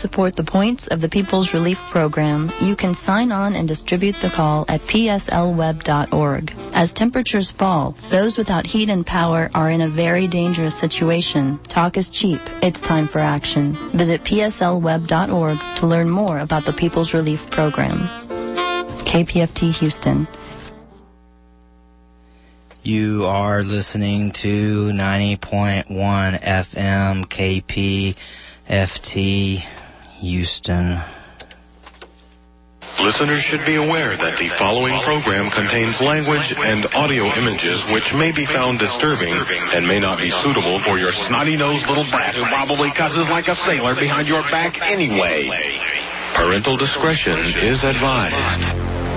support the points of the People's Relief Program, you can sign on and distribute the call at pslweb.org. As temperatures fall, those without heat and power are in a very dangerous situation. Talk is cheap. It's time for action. Visit pslweb.org to learn more about the People's Relief Program. KPFT Houston. You are listening to 90.1 FM KPFT Houston. Listeners should be aware that the following program contains language and audio images which may be found disturbing and may not be suitable for your snotty-nosed little brat who probably cusses like a sailor behind your back anyway. Parental discretion is advised.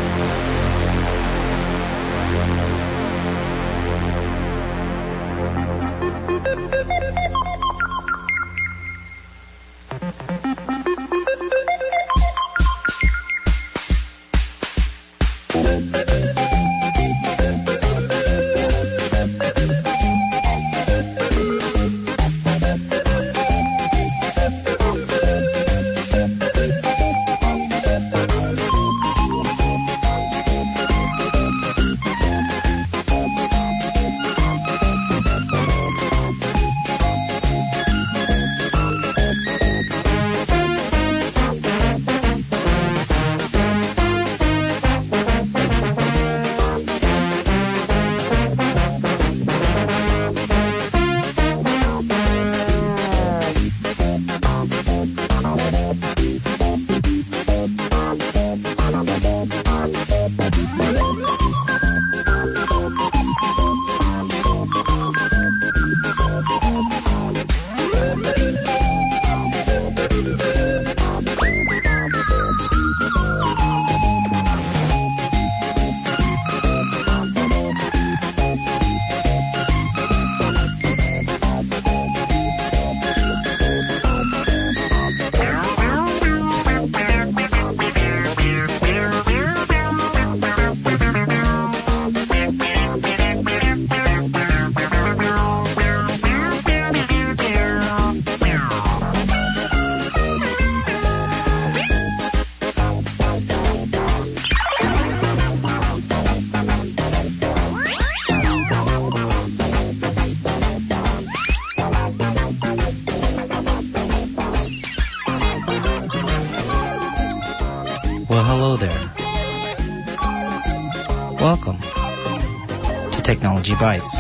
Technology Bites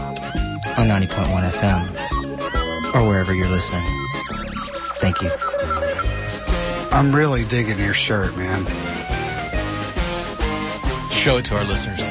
on 90.1 FM or wherever you're listening. Thank you. I'm really digging your shirt, man. Show it to our listeners.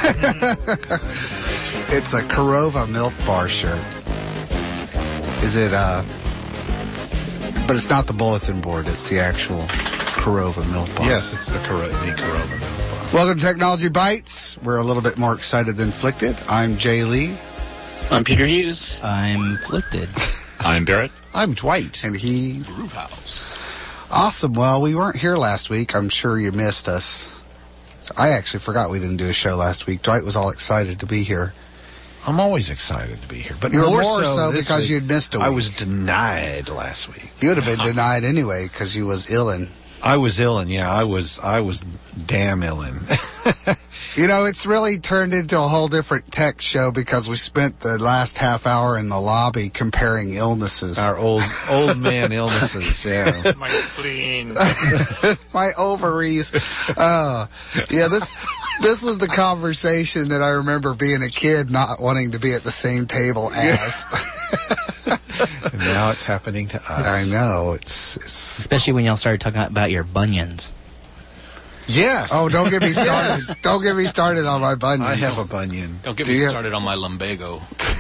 It's a Korova Milk Bar shirt. Is it, but it's not the bulletin board, it's the actual Korova Milk Bar. Yes, it's the Korova Milk Bar. Welcome to Technology Bites. We're a little bit more excited than Flicted. I'm Jay Lee. I'm Peter Hughes. I'm Flicted. I'm Barrett. I'm Dwight. And he's Groovehouse. Awesome. Well, we weren't here last week. I'm sure you missed us. I actually forgot we didn't do a show last week. Dwight was all excited to be here. I'm always excited to be here. But you were more so because week, you'd missed a week. I was denied last week. You would have been denied anyway because you was illin'. I was illin', yeah. I was damn illin'. You know, it's really turned into a whole different tech show because we spent the last half hour in the lobby comparing illnesses. Our old man illnesses, yeah. My spleen. My ovaries. Yeah, this was the conversation that I remember being a kid not wanting to be at the same table as. And now it's happening to us. I know. It's especially when y'all started talking about your bunions. Yes. Oh, don't get me started. Don't get me started on my bunions. I have a bunion. Don't get me started on my lumbago.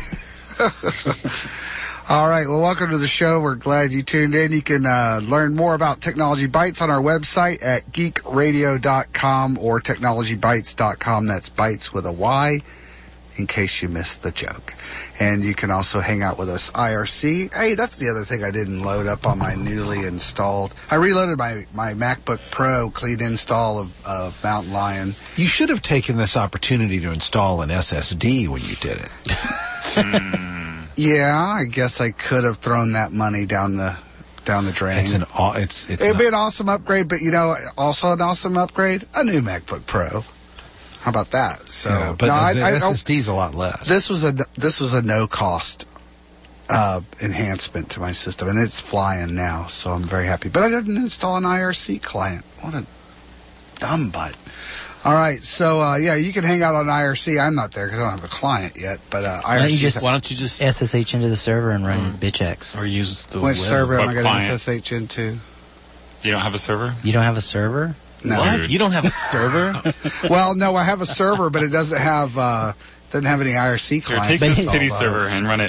All right. Well, welcome to the show. We're glad you tuned in. You can learn more about Technology Bites on our website at geekradio.com or technologybites.com. That's bites with a Y, in case you missed the joke. And you can also hang out with us IRC. Hey, that's the other thing I didn't load up on my newly installed. I reloaded my MacBook Pro clean install of Mountain Lion. You should have taken this opportunity to install an SSD when you did it. Yeah, I guess I could have thrown that money down the down the drain. It'd be an awesome upgrade, but also an awesome upgrade, a new MacBook Pro. How about that? So, yeah, but the SSD's a lot less. This was a no cost enhancement to my system, and it's flying now, so I'm very happy. But I didn't install an IRC client. What a dumb butt. All right, so you can hang out on IRC. I'm not there because I don't have a client yet, but IRC. Why don't you just SSH into the server and run BitchX? Or use the Which server am I going client? to SSH into? You don't have a server? You don't have a server? No. What? You don't have a server? Well, no, I have a server, but it doesn't have any IRC clients. Here, take this pity server and run it.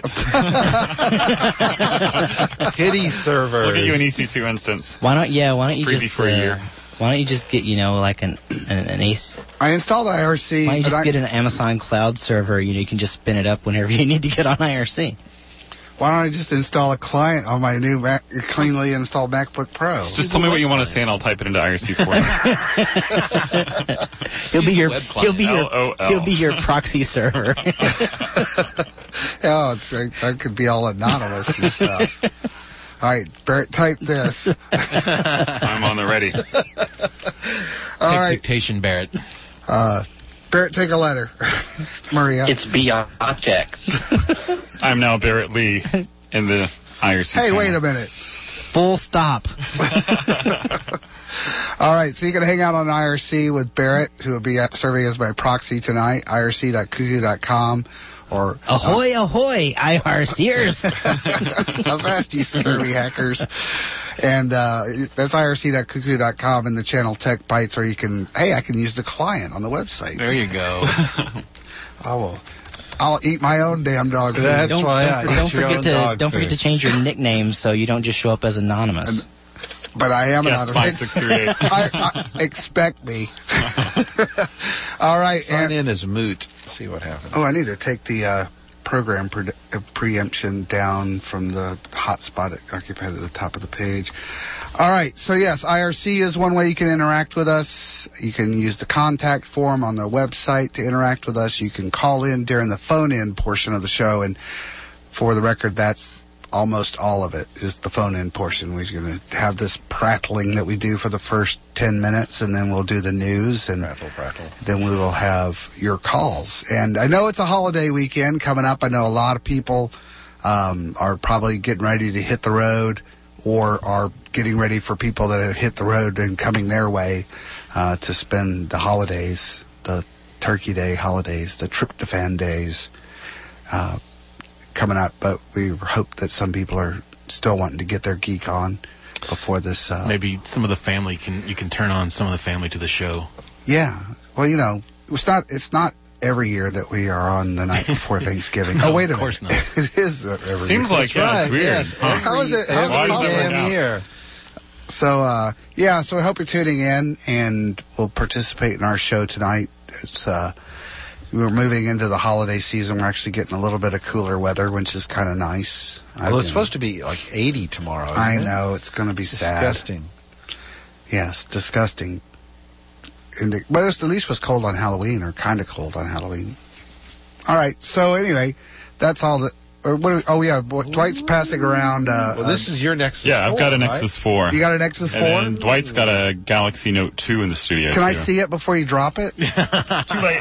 Pity server. We'll get you an EC2 instance. Why don't you Freebie just for a year. Why don't you just get like an ace? I installed IRC. Why don't you just get an Amazon Cloud server? You can just spin it up whenever you need to get on IRC. Why don't I just install a client on my new cleanly installed MacBook Pro? Just tell me what you want to say, and I'll type it into IRC for you. He'll be your proxy server. I could be all anonymous and stuff. All right, Barrett, type this. I'm on the ready. All right. Dictation, Barrett. Barrett, take a letter. Maria. It's Biotix. I'm now Barrett Lee in the IRC. Hey, channel. wait a minute. Full stop. All right, so you can hang out on IRC with Barrett, who will be serving as my proxy tonight, irc.cuckoo.com. Or ahoy, ahoy, IRCers. Avast, you scurvy hackers. And that's irc.cuckoo.com and the channel Tech Bytes, where I can use the client on the website. There you go. I'll eat my own damn dog food. That's why don't forget to change your nickname so you don't just show up as anonymous. But I am Guest anonymous. 5638. Expect me. All right. Sign in as Moot. See what happens. Oh, I need to take the program preemption down from the hotspot it occupied at the top of the page. All right. So, yes, IRC is one way you can interact with us. You can use the contact form on the website to interact with us. You can call in during the phone-in portion of the show. And for the record, that's almost all of it is the phone-in portion. We're going to have this prattling that we do for the first 10 minutes, and then we'll do the news, and prattle. Then we will have your calls. And I know it's a holiday weekend coming up. I know a lot of people are probably getting ready to hit the road or are getting ready for people that have hit the road and coming their way to spend the holidays, the Turkey Day holidays, the Tryptophan days coming up, but we hope that some people are still wanting to get their geek on before this. Maybe some of the family you can turn on some of the family to the show. Yeah. Well, it's not every year that we are on the night before Thanksgiving. Oh, wait a minute. Of course not. It is every Seems year. like it's weird. Yes. How is it Every every damn year? So, so I hope you're tuning in and will participate in our show tonight. It's, we're moving into the holiday season. We're actually getting a little bit of cooler weather, which is kind of nice. Well, it's supposed to be like 80 tomorrow. I know. It's going to be sad. Disgusting. Yes, disgusting. But at least it was cold on Halloween, or kind of cold on Halloween. All right. So anyway, that's all that. Dwight's passing around. This is your Nexus 4. Yeah, I've got a right? Nexus 4. You got a Nexus 4? And Dwight's got a Galaxy Note 2 in the studio. Can I see it before you drop it? Too late.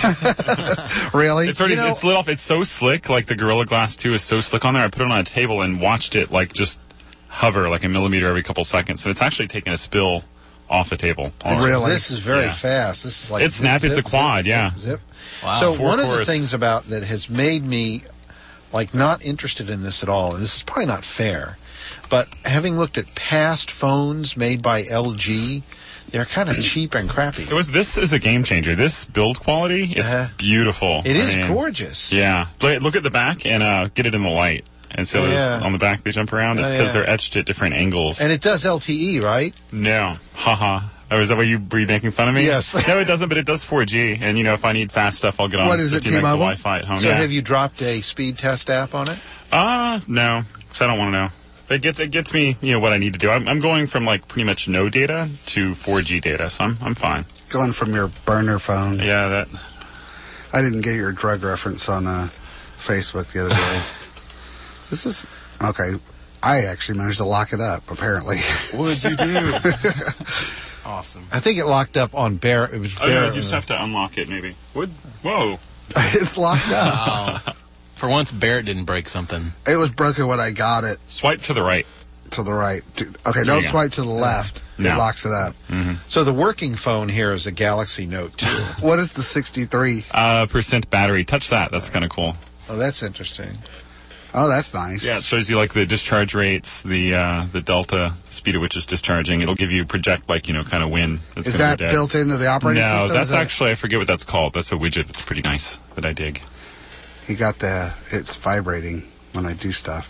Really? It's already it's lit off. It's so slick. Like the Gorilla Glass 2 is so slick on there. I put it on a table and watched it just hover like a millimeter every couple seconds. And it's actually taking a spill off a table. Really? This is very fast. This is like it's snappy. It's a quad. Zip. Wow. So 4 one of the cores. things about that has made me not interested in this at all, and this is probably not fair, but having looked at past phones made by LG, they're kind of cheap and crappy. This is a game changer. This build quality, it's beautiful. It is gorgeous. Yeah. Look at the back and get it in the light. And so on the back they jump around. It's because they're etched at different angles. And it does LTE, right? No. Haha. Oh, is that what were you making fun of me? Yes. No, it doesn't, but it does 4G. And, if I need fast stuff, I'll get on 50 megs of Wi-Fi at home. So have you dropped a speed test app on it? No, because I don't want to know. It gets me, what I need to do. I'm going from, pretty much no data to 4G data, so I'm fine. Going from your burner phone. Yeah, that. I didn't get your drug reference on Facebook the other day. This is... Okay. I actually managed to lock it up, apparently. What'd you do? Awesome. I think it locked up on Barrett. It was Barrett. You just have to unlock it, maybe. Whoa. It's locked up. Wow. For once, Barrett didn't break something. It was broken when I got it. Swipe to the right. To the right. Okay, don't you go. swipe to the left. No. It locks it up. So the working phone here is a Galaxy Note 2. What is the 63? Percent battery. Touch that. That's kind of cool. Oh, that's interesting. Oh, that's nice. Yeah, it shows you like the discharge rates, the delta speed at which it's discharging. It'll give you project kind of wind. That's Is gonna that be dead. built into the operating system? No, that's Is that- actually, I forget what that's called. That's a widget that's pretty nice that I dig. He got it's vibrating when I do stuff.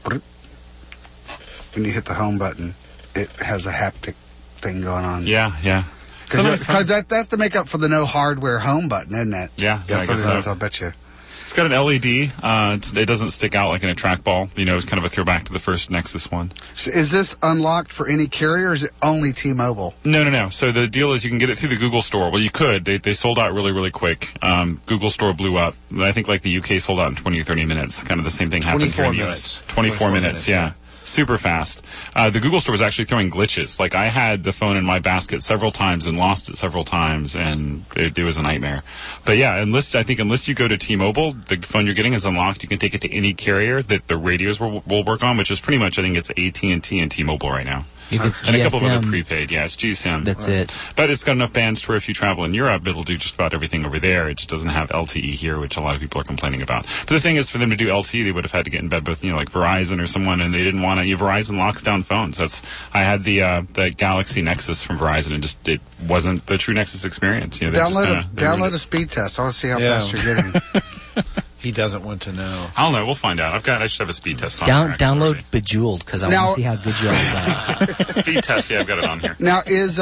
When you hit the home button, it has a haptic thing going on. Yeah. Because that's to make up for the no hardware home button, isn't it? Yeah, I guess so. I'll bet you. It's got an LED. It doesn't stick out like in a trackball. It's kind of a throwback to the first Nexus one. So is this unlocked for any carrier, or is it only T-Mobile? No. So the deal is you can get it through the Google Store. Well, you could. They sold out really, really quick. Google Store blew up. I think like the UK sold out in 20 or 30 minutes. Kind of the same thing happened here in the US. 24 minutes, yeah. Super fast. The Google Store was actually throwing glitches. Like, I had the phone in my basket several times and lost it several times, and it was a nightmare. But yeah, unless you go to T-Mobile, the phone you're getting is unlocked. You can take it to any carrier that the radios will work on, which is pretty much, I think it's AT&T and T-Mobile right now. It's and a couple of GSM. other prepaid. Yeah, it's GSM. That's it. But it's got enough bands to where if you travel in Europe, it'll do just about everything over there. It just doesn't have LTE here, which a lot of people are complaining about. But the thing is, for them to do LTE, they would have had to get in bed with, like Verizon or someone, and they didn't want to. Verizon locks down phones. I had the Galaxy Nexus from Verizon, and just it wasn't the true Nexus experience. Download a speed test. I want to see how fast you're getting. He doesn't want to know. I don't know. We'll find out. I should have a speed test on. Download Bejeweled because I want to see how good you are at that. Speed test. Yeah, I've got it on here. Now is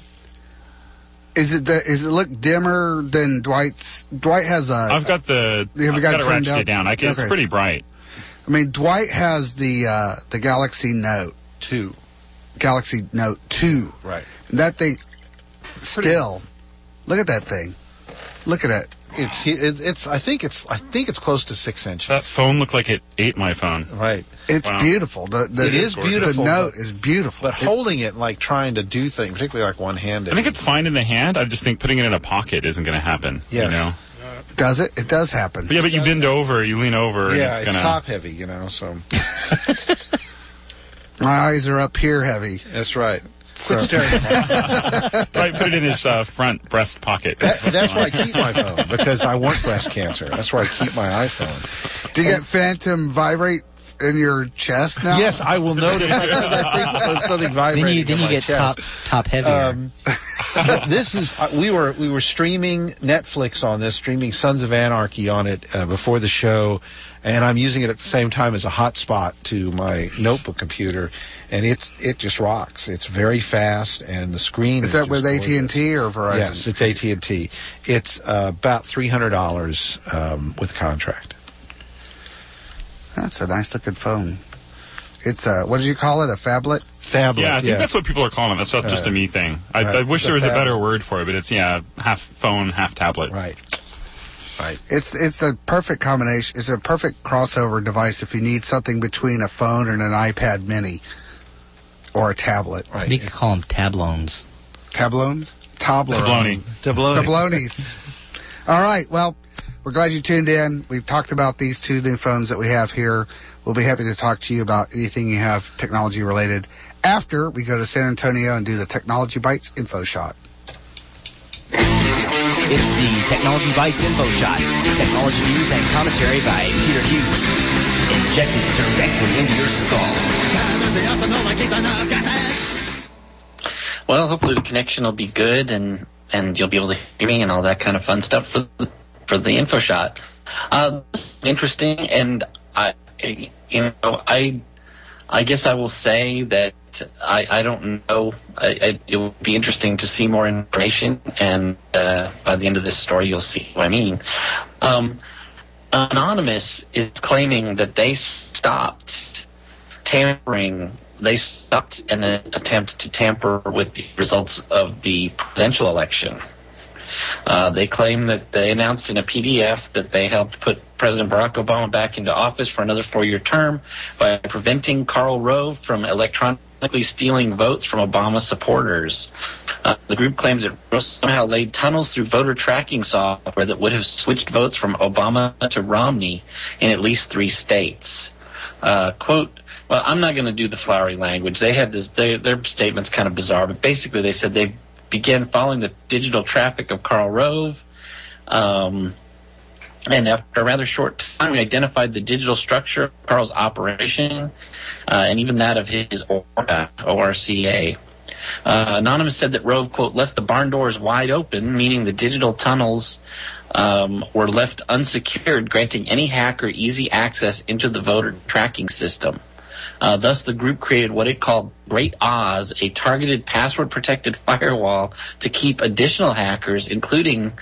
it look dimmer than Dwight's? Dwight has a. I've got the. I've got it ratcheted down. It's pretty bright. I mean, Dwight has the Galaxy Note 2. Galaxy Note 2. Right. And that thing. Still, look at that thing. Look at it. It's. I think it's close to 6 inches. That phone looked like it ate my phone. Right. It's beautiful. It is beautiful. The Note is beautiful. But holding it, like trying to do things, particularly like one-handed. I think it's fine in the hand. I just think putting it in a pocket isn't going to happen. Yes. Does it? It does happen. But you bend over, you lean over. Yeah, and it's top heavy, so. My eyes are up here heavy. That's right. So. Right, put it in his front breast pocket. That's where I keep my phone, because I want breast cancer. That's where I keep my iPhone. Do you get phantom vibrate in your chest now? Yes, I will notice something vibrating. Then you get chest. top heavier. This is we were streaming Netflix on this, streaming Sons of Anarchy on it before the show, and I'm using it at the same time as a hotspot to my notebook computer, and it just rocks. It's very fast, and the screen is that with AT&T or Verizon? Yes, it's AT&T. It's about $300 with contract. That's a nice looking phone. It's what did you call it? A phablet? Phablet. Yeah, I think that's what people are calling it. That's just a me thing. I wish there was a better word for it, but it's half phone, half tablet. Right. It's a perfect combination. It's a perfect crossover device if you need something between a phone and an iPad Mini or a tablet. Right. You could call them tablones. Tablones? Tabloni. Tablonis. All right. Well, we're glad you tuned in. We've talked about these two new phones that we have here. We'll be happy to talk to you about anything you have technology related after we go to San Antonio and do the Technology Bites Info Shot. It's the Technology Bites Info Shot. Technology news and commentary by Peter Hughes. Injected directly into your skull. Well, hopefully the connection will be good and you'll be able to hear me and all that kind of fun stuff for the info shot. Interesting, and I guess I will say that I don't know. It will be interesting to see more information, and by the end of this story, you'll see what I mean. Anonymous is claiming that they stopped tampering. They stopped an attempt to tamper with the results of the presidential election. They claim that they announced in a PDF that they helped put President Barack Obama back into office for another 4-year term by preventing Karl Rove from electronically stealing votes from Obama supporters. The group claims that Rove somehow laid tunnels through voter tracking software that would have switched votes from Obama to Romney in at least 3 states. Quote, well, I'm not going to do the flowery language. They had this, their statement's kind of bizarre, but basically they said they began following the digital traffic of Karl Rove. And after a rather short time, we identified the digital structure of Karl's operation, and even that of his ORCA. Anonymous said that Rove, quote, left the barn doors wide open, meaning the digital tunnels were left unsecured, granting any hacker easy access into the voter tracking system. Thus, the group created what it called Great Oz, a targeted password-protected firewall to keep additional hackers, including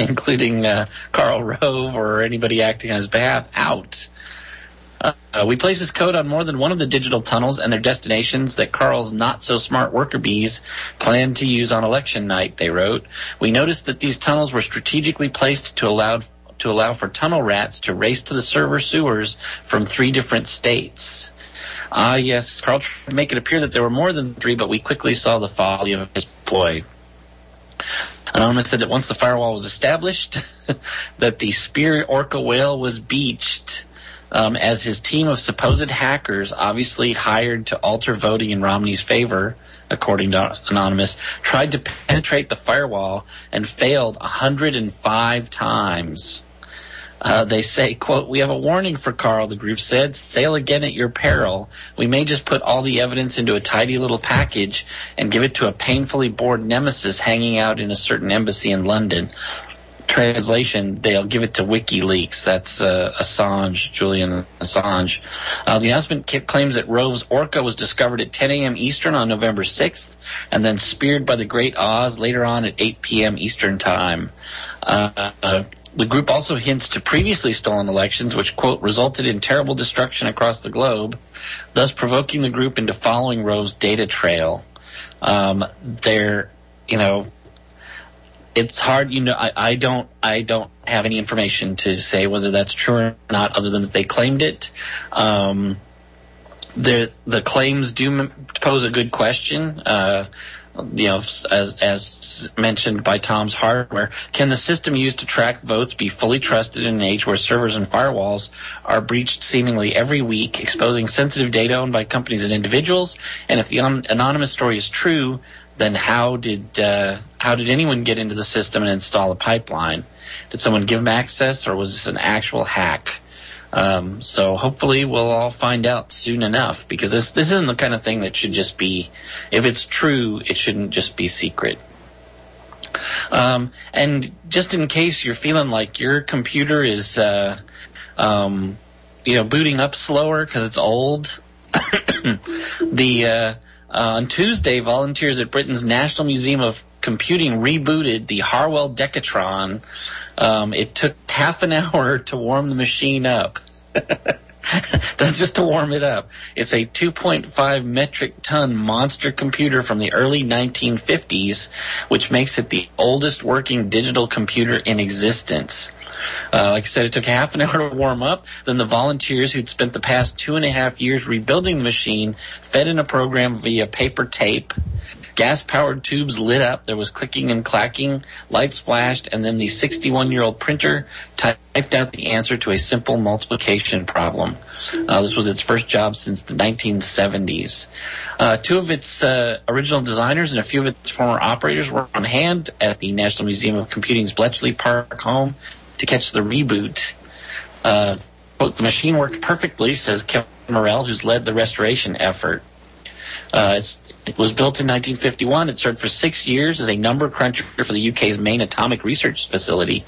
Karl Rove or anybody acting on his behalf, out. We place this code on more than one of the digital tunnels and their destinations that Karl's not-so-smart worker bees plan to use on election night, they wrote. We noticed that these tunnels were strategically placed to allow for tunnel rats to race to the server sewers from 3 different states. Yes, Karl tried to make it appear that there were more than 3, but we quickly saw the folly of his ploy. Anonymous said that once the firewall was established, that the spear orca whale was beached, as his team of supposed hackers, obviously hired to alter voting in Romney's favor, according to Anonymous, tried to penetrate the firewall and failed 105 times. They say, quote, we have a warning for Karl, the group said. Sail again at your peril. We may just put all the evidence into a tidy little package and give it to a painfully bored nemesis hanging out in a certain embassy in London. Translation, they'll give it to WikiLeaks. That's Assange, Julian Assange. The announcement claims that Rove's Orca was discovered at 10 a.m. Eastern on November 6th and then speared by the Great Oz later on at 8 p.m. Eastern Time. The group also hints to previously stolen elections, which, quote, resulted in terrible destruction across the globe, thus provoking the group into following Rove's data trail. It's hard, I don't have any information to say whether that's true or not, other than that they claimed it. The claims do pose a good question. As mentioned by Tom's Hardware, can the system used to track votes be fully trusted in an age where servers and firewalls are breached seemingly every week, exposing sensitive data owned by companies and individuals? And if the anonymous story is true, then how did anyone get into the system and install a pipeline? Did someone give them access, or was this an actual hack? So hopefully we'll all find out soon enough, because this isn't the kind of thing that should just be, if it's true, it shouldn't just be secret. And just in case you're feeling like your computer is, booting up slower because it's old, on Tuesday, volunteers at Britain's National Museum of Computing rebooted the Harwell Decatron. It took half an hour to warm the machine up. That's just to warm it up. It's a 2.5 metric ton monster computer from the early 1950s, which makes it the oldest working digital computer in existence. Like I said, it took half an hour to warm up. Then the volunteers who'd spent the past 2.5 years rebuilding the machine fed in a program via paper tape. Gas-powered tubes lit up. There was clicking and clacking. Lights flashed, and then the 61-year-old printer typed out the answer to a simple multiplication problem. This was its first job since the 1970s. 2 of its original designers and a few of its former operators were on hand at the National Museum of Computing's Bletchley Park home to catch the reboot. Quote, the machine worked perfectly, says Kevin Morrell, who's led the restoration effort. It was built in 1951. It served for 6 years as a number cruncher for the UK's main atomic research facility.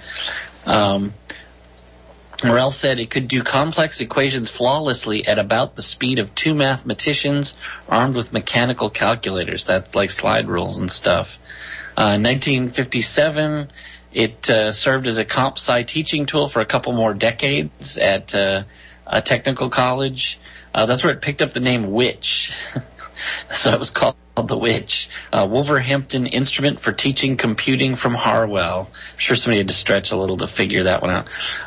Morrell said it could do complex equations flawlessly at about the speed of 2 mathematicians armed with mechanical calculators, that like slide rules and stuff. In 1957, it served as a comp sci teaching tool for a couple more decades at a technical college. That's where it picked up the name Witch. So it was called The Witch. Wolverhampton Instrument for Teaching Computing from Harwell. I'm sure somebody had to stretch a little to figure that one out.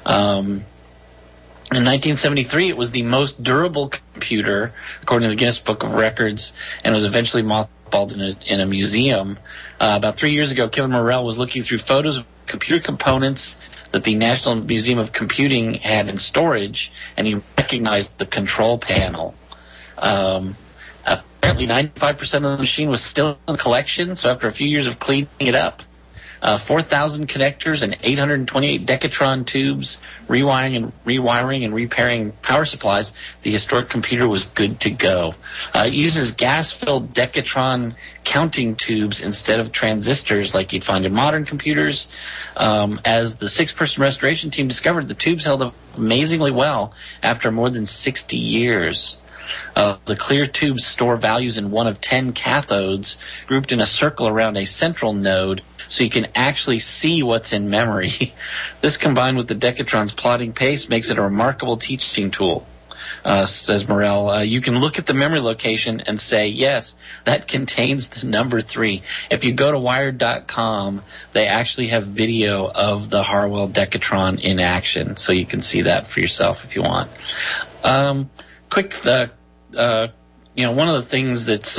In 1973, it was the most durable computer, according to the Guinness Book of Records, and was eventually mothballed in a museum. About 3 years ago, Kevin Morrell was looking through photos of computer components that the National Museum of Computing had in storage, and he recognized the control panel. Apparently 95% of the machine was still in collection, so after a few years of cleaning it up, 4,000 connectors and 828 Decatron tubes, rewiring and repairing power supplies, the historic computer was good to go. It uses gas-filled Decatron counting tubes instead of transistors like you'd find in modern computers. As the 6-person restoration team discovered, the tubes held up amazingly well after more than 60 years. The clear tubes store values in one of 10 cathodes grouped in a circle around a central node, so you can actually see what's in memory. This, combined with the Decatron's plotting pace, makes it a remarkable teaching tool. Says Morrell, you can look at the memory location and say, yes, that contains the number 3. If you go to Wired.com, they actually have video of the Harwell Decatron in action, so you can see that for yourself if you want. Quick, one of the things that's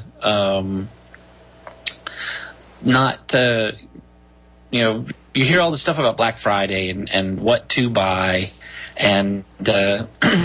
not, you hear all the stuff about Black Friday and what to buy, and darn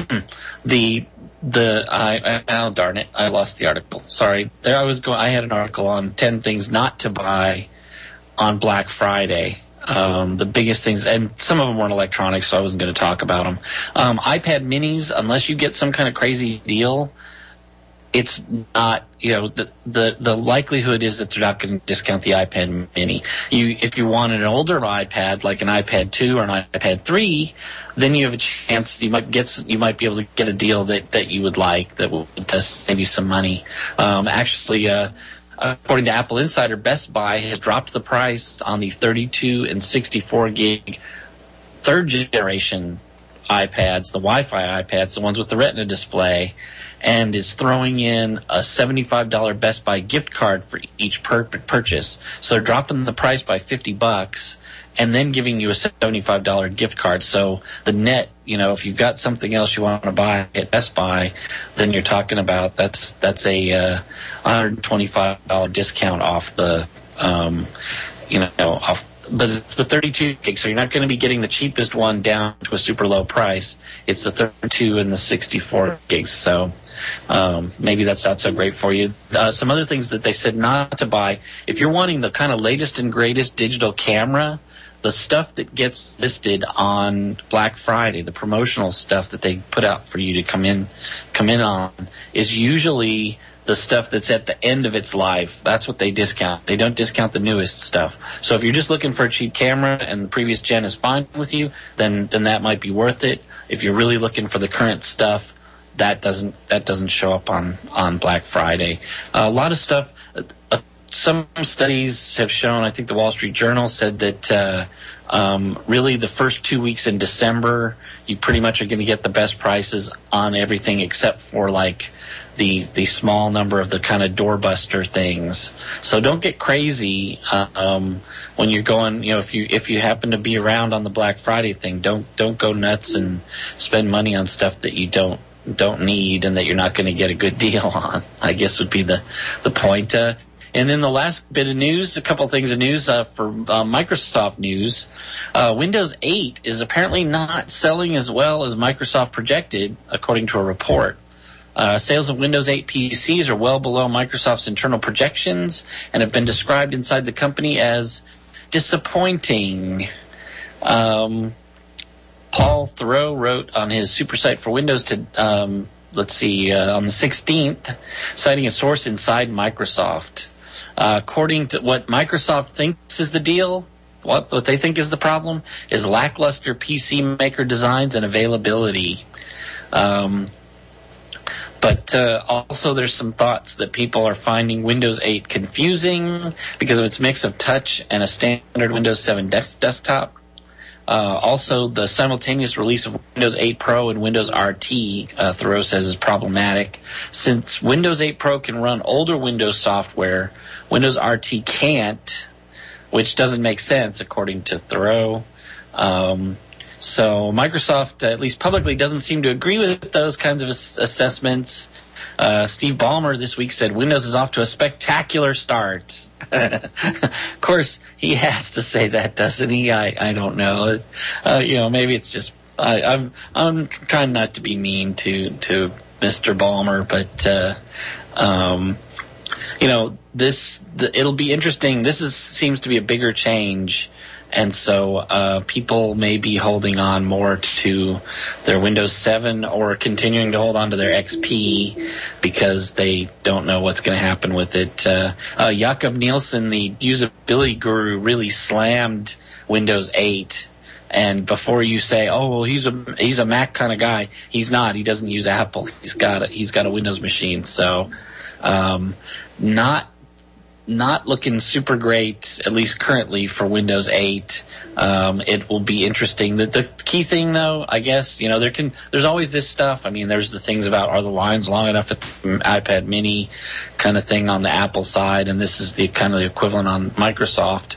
it, I lost the article. Sorry, I had an article on 10 things not to buy on Black Friday. The biggest things, and some of them weren't electronics, so I wasn't going to talk about them. iPad minis, unless you get some kind of crazy deal, it's not, the likelihood is that they're not going to discount the iPad mini. If you want an older iPad, like an iPad 2 or an iPad 3, then you have a chance, you might be able to get a deal that you would like, that will save you some money. According to Apple Insider, Best Buy has dropped the price on the 32 and 64 gig third generation iPads, the Wi-Fi iPads, the ones with the Retina display, and is throwing in a $75 Best Buy gift card for each purchase. So they're dropping the price by $50 and then giving you a $75 gift card. So the net, if you've got something else you want to buy at Best Buy, then you're talking about that's a $125 discount off the, but it's the 32 gig, so you're not going to be getting the cheapest one down to a super low price. It's the 32 and the 64 gigs, so maybe that's not so great for you. Some other things that they said not to buy, if you're wanting the kind of latest and greatest digital camera, the stuff that gets listed on Black Friday, the promotional stuff that they put out for you to come in on, is usually the stuff that's at the end of its life. That's what they discount. They don't discount the newest stuff. So if you're just looking for a cheap camera and the previous gen is fine with you, then that might be worth it. If you're really looking for the current stuff, that doesn't show up on Black Friday. A lot of stuff. Some studies have shown, I think the Wall Street Journal said that really the first 2 weeks in December, you pretty much are going to get the best prices on everything except for like the small number of the kind of doorbuster things. So don't get crazy when you're going. If you happen to be around on the Black Friday thing, don't go nuts and spend money on stuff that you don't need and that you're not going to get a good deal on, I guess would be the point. And then the last bit of news, a couple things of news for Microsoft news. Windows 8 is apparently not selling as well as Microsoft projected, according to a report. Sales of Windows 8 PCs are well below Microsoft's internal projections and have been described inside the company as disappointing. Paul Thoreau wrote on his super site for Windows on the 16th, citing a source inside Microsoft. According to what Microsoft thinks is the deal, what they think is the problem, is lackluster PC maker designs and availability. But also there's some thoughts that people are finding Windows 8 confusing because of its mix of touch and a standard Windows 7 desktop. Also, the simultaneous release of Windows 8 Pro and Windows RT, Thoreau says, is problematic. Since Windows 8 Pro can run older Windows software, Windows RT can't, which doesn't make sense, according to Thoreau. So Microsoft, at least publicly, doesn't seem to agree with those kinds of assessments. Steve Ballmer this week said Windows is off to a spectacular start. Of course, he has to say that, doesn't he? I don't know. Maybe it's just I'm trying not to be mean to Mr. Ballmer, but it'll be interesting. This seems to be a bigger change. And so people may be holding on more to their Windows 7 or continuing to hold on to their XP because they don't know what's going to happen with it. Jakob Nielsen, the usability guru, really slammed Windows 8. And before you say, "Oh, well, he's a Mac kind of guy," he's not. He doesn't use Apple. He's got a Windows machine. So not looking super great, at least currently, for Windows 8. It will be interesting. The key thing, though, I guess, there's always this stuff. I mean, there's the things about, are the lines long enough at the iPad Mini kind of thing on the Apple side, and this is the kind of the equivalent on Microsoft.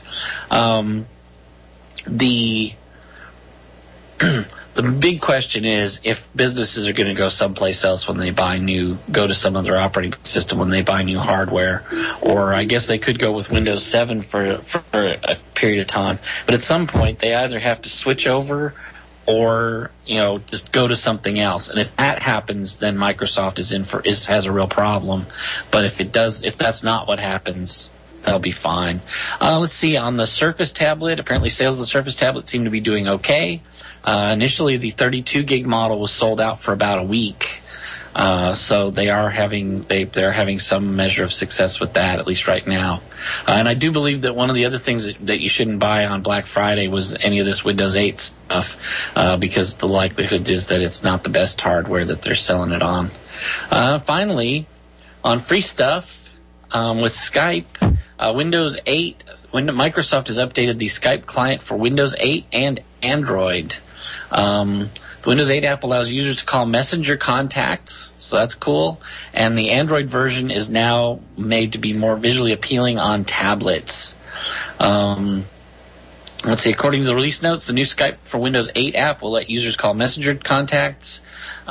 The big question is if businesses are going to go someplace else when they go to some other operating system when they buy new hardware, or I guess they could go with Windows 7 for a period of time. But at some point, they either have to switch over or just go to something else. And if that happens, then Microsoft has a real problem. But if that's not what happens, they'll be fine. Let's see, on the Surface tablet, apparently sales of the Surface tablet seem to be doing okay. Initially, the 32 gig model was sold out for about a week, so they're having some measure of success with that, at least right now. And I do believe that one of the other things that you shouldn't buy on Black Friday was any of this Windows 8 stuff, because the likelihood is that it's not the best hardware that they're selling it on. Finally, on free stuff with Skype, Windows 8. Microsoft has updated the Skype client for Windows 8 and Android. The Windows 8 app allows users to call Messenger contacts, so that's cool. And the Android version is now made to be more visually appealing on tablets. Let's see, according to the release notes, the new Skype for Windows 8 app will let users call Messenger contacts.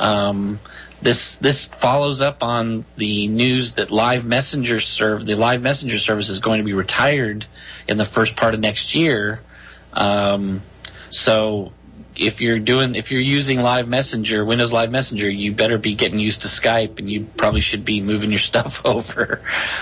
This follows up on the news that the Live Messenger service is going to be retired in the first part of next year. So if you're using Live Messenger, Windows Live Messenger, you better be getting used to Skype, and you probably should be moving your stuff over.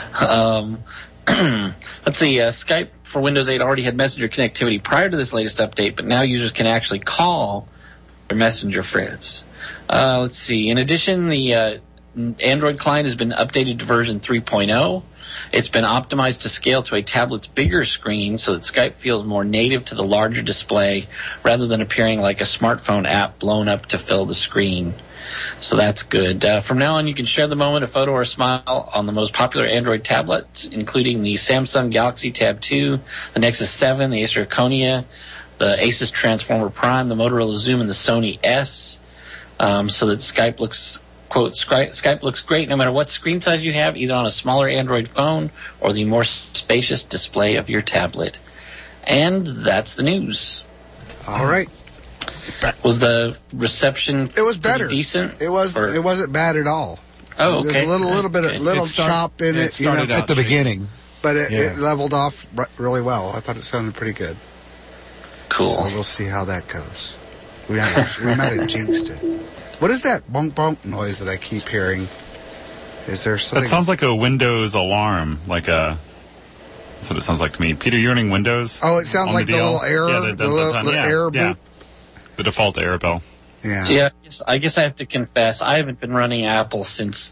Let's see, Skype for Windows 8 already had Messenger connectivity prior to this latest update, but now users can actually call their Messenger friends. Let's see. In addition, the Android client has been updated to version 3.0. It's been optimized to scale to a tablet's bigger screen so that Skype feels more native to the larger display rather than appearing like a smartphone app blown up to fill the screen. So that's good. From now on, you can share the moment, a photo, or a smile on the most popular Android tablets, including the Samsung Galaxy Tab 2, the Nexus 7, the Acer Iconia, the Asus Transformer Prime, the Motorola Zoom, and the Sony S. So that Skype looks, quote, Skype looks great no matter what screen size you have, either on a smaller Android phone or the more spacious display of your tablet. And that's the news. All right. Was the reception It was better. Decent? It wasn't bad at all. Oh, okay. There's a little bit of chop in it, at the beginning. But it leveled off really well. I thought it sounded pretty good. Cool. So we'll see how that goes. We might have jinxed it. What is that bonk bonk noise that I keep hearing? Is there something? That sounds like a Windows alarm. That's what it sounds like to me. Peter, you're running Windows? Oh, it sounds like the little error. Yeah, the error boop. The default error bell. Yeah. Yeah. I guess I have to confess, I haven't been running Apple since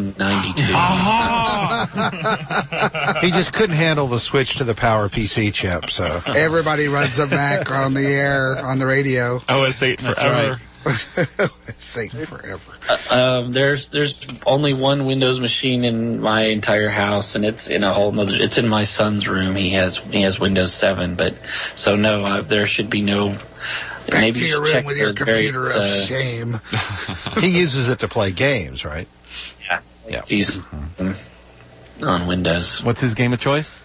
1992. He just couldn't handle the switch to the PowerPC chip, so. Everybody runs a Mac on the air, on the radio. OS 8 forever. Right. Satan forever. There's only one Windows machine in my entire house, and it's in a whole nother. It's in my son's room. He has Windows 7, but so no, there should be no. Back maybe to your room with your computer of shame. He uses it to play games, right? Yeah. He's on Windows. What's his game of choice?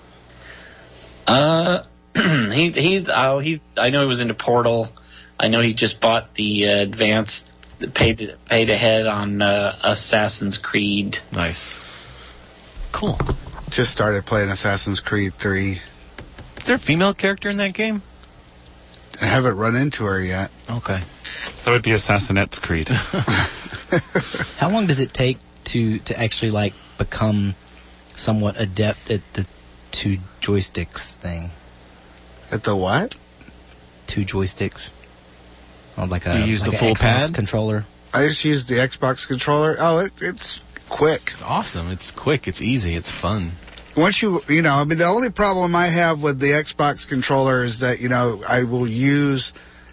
I know he was into Portal. I know he just bought the advanced, paid ahead on Assassin's Creed. Nice. Cool. Just started playing Assassin's Creed 3. Is there a female character in that game? I haven't run into her yet. Okay. That would be Assassinette's Creed. How long does it take to actually like become somewhat adept at the 2 joysticks thing? At the what? 2 joysticks. Or like you use like the full Xbox pad controller. I just use the Xbox controller. Oh, it's quick. It's awesome. It's quick. It's easy. It's fun. Once the only problem I have with the Xbox controller is that, I will use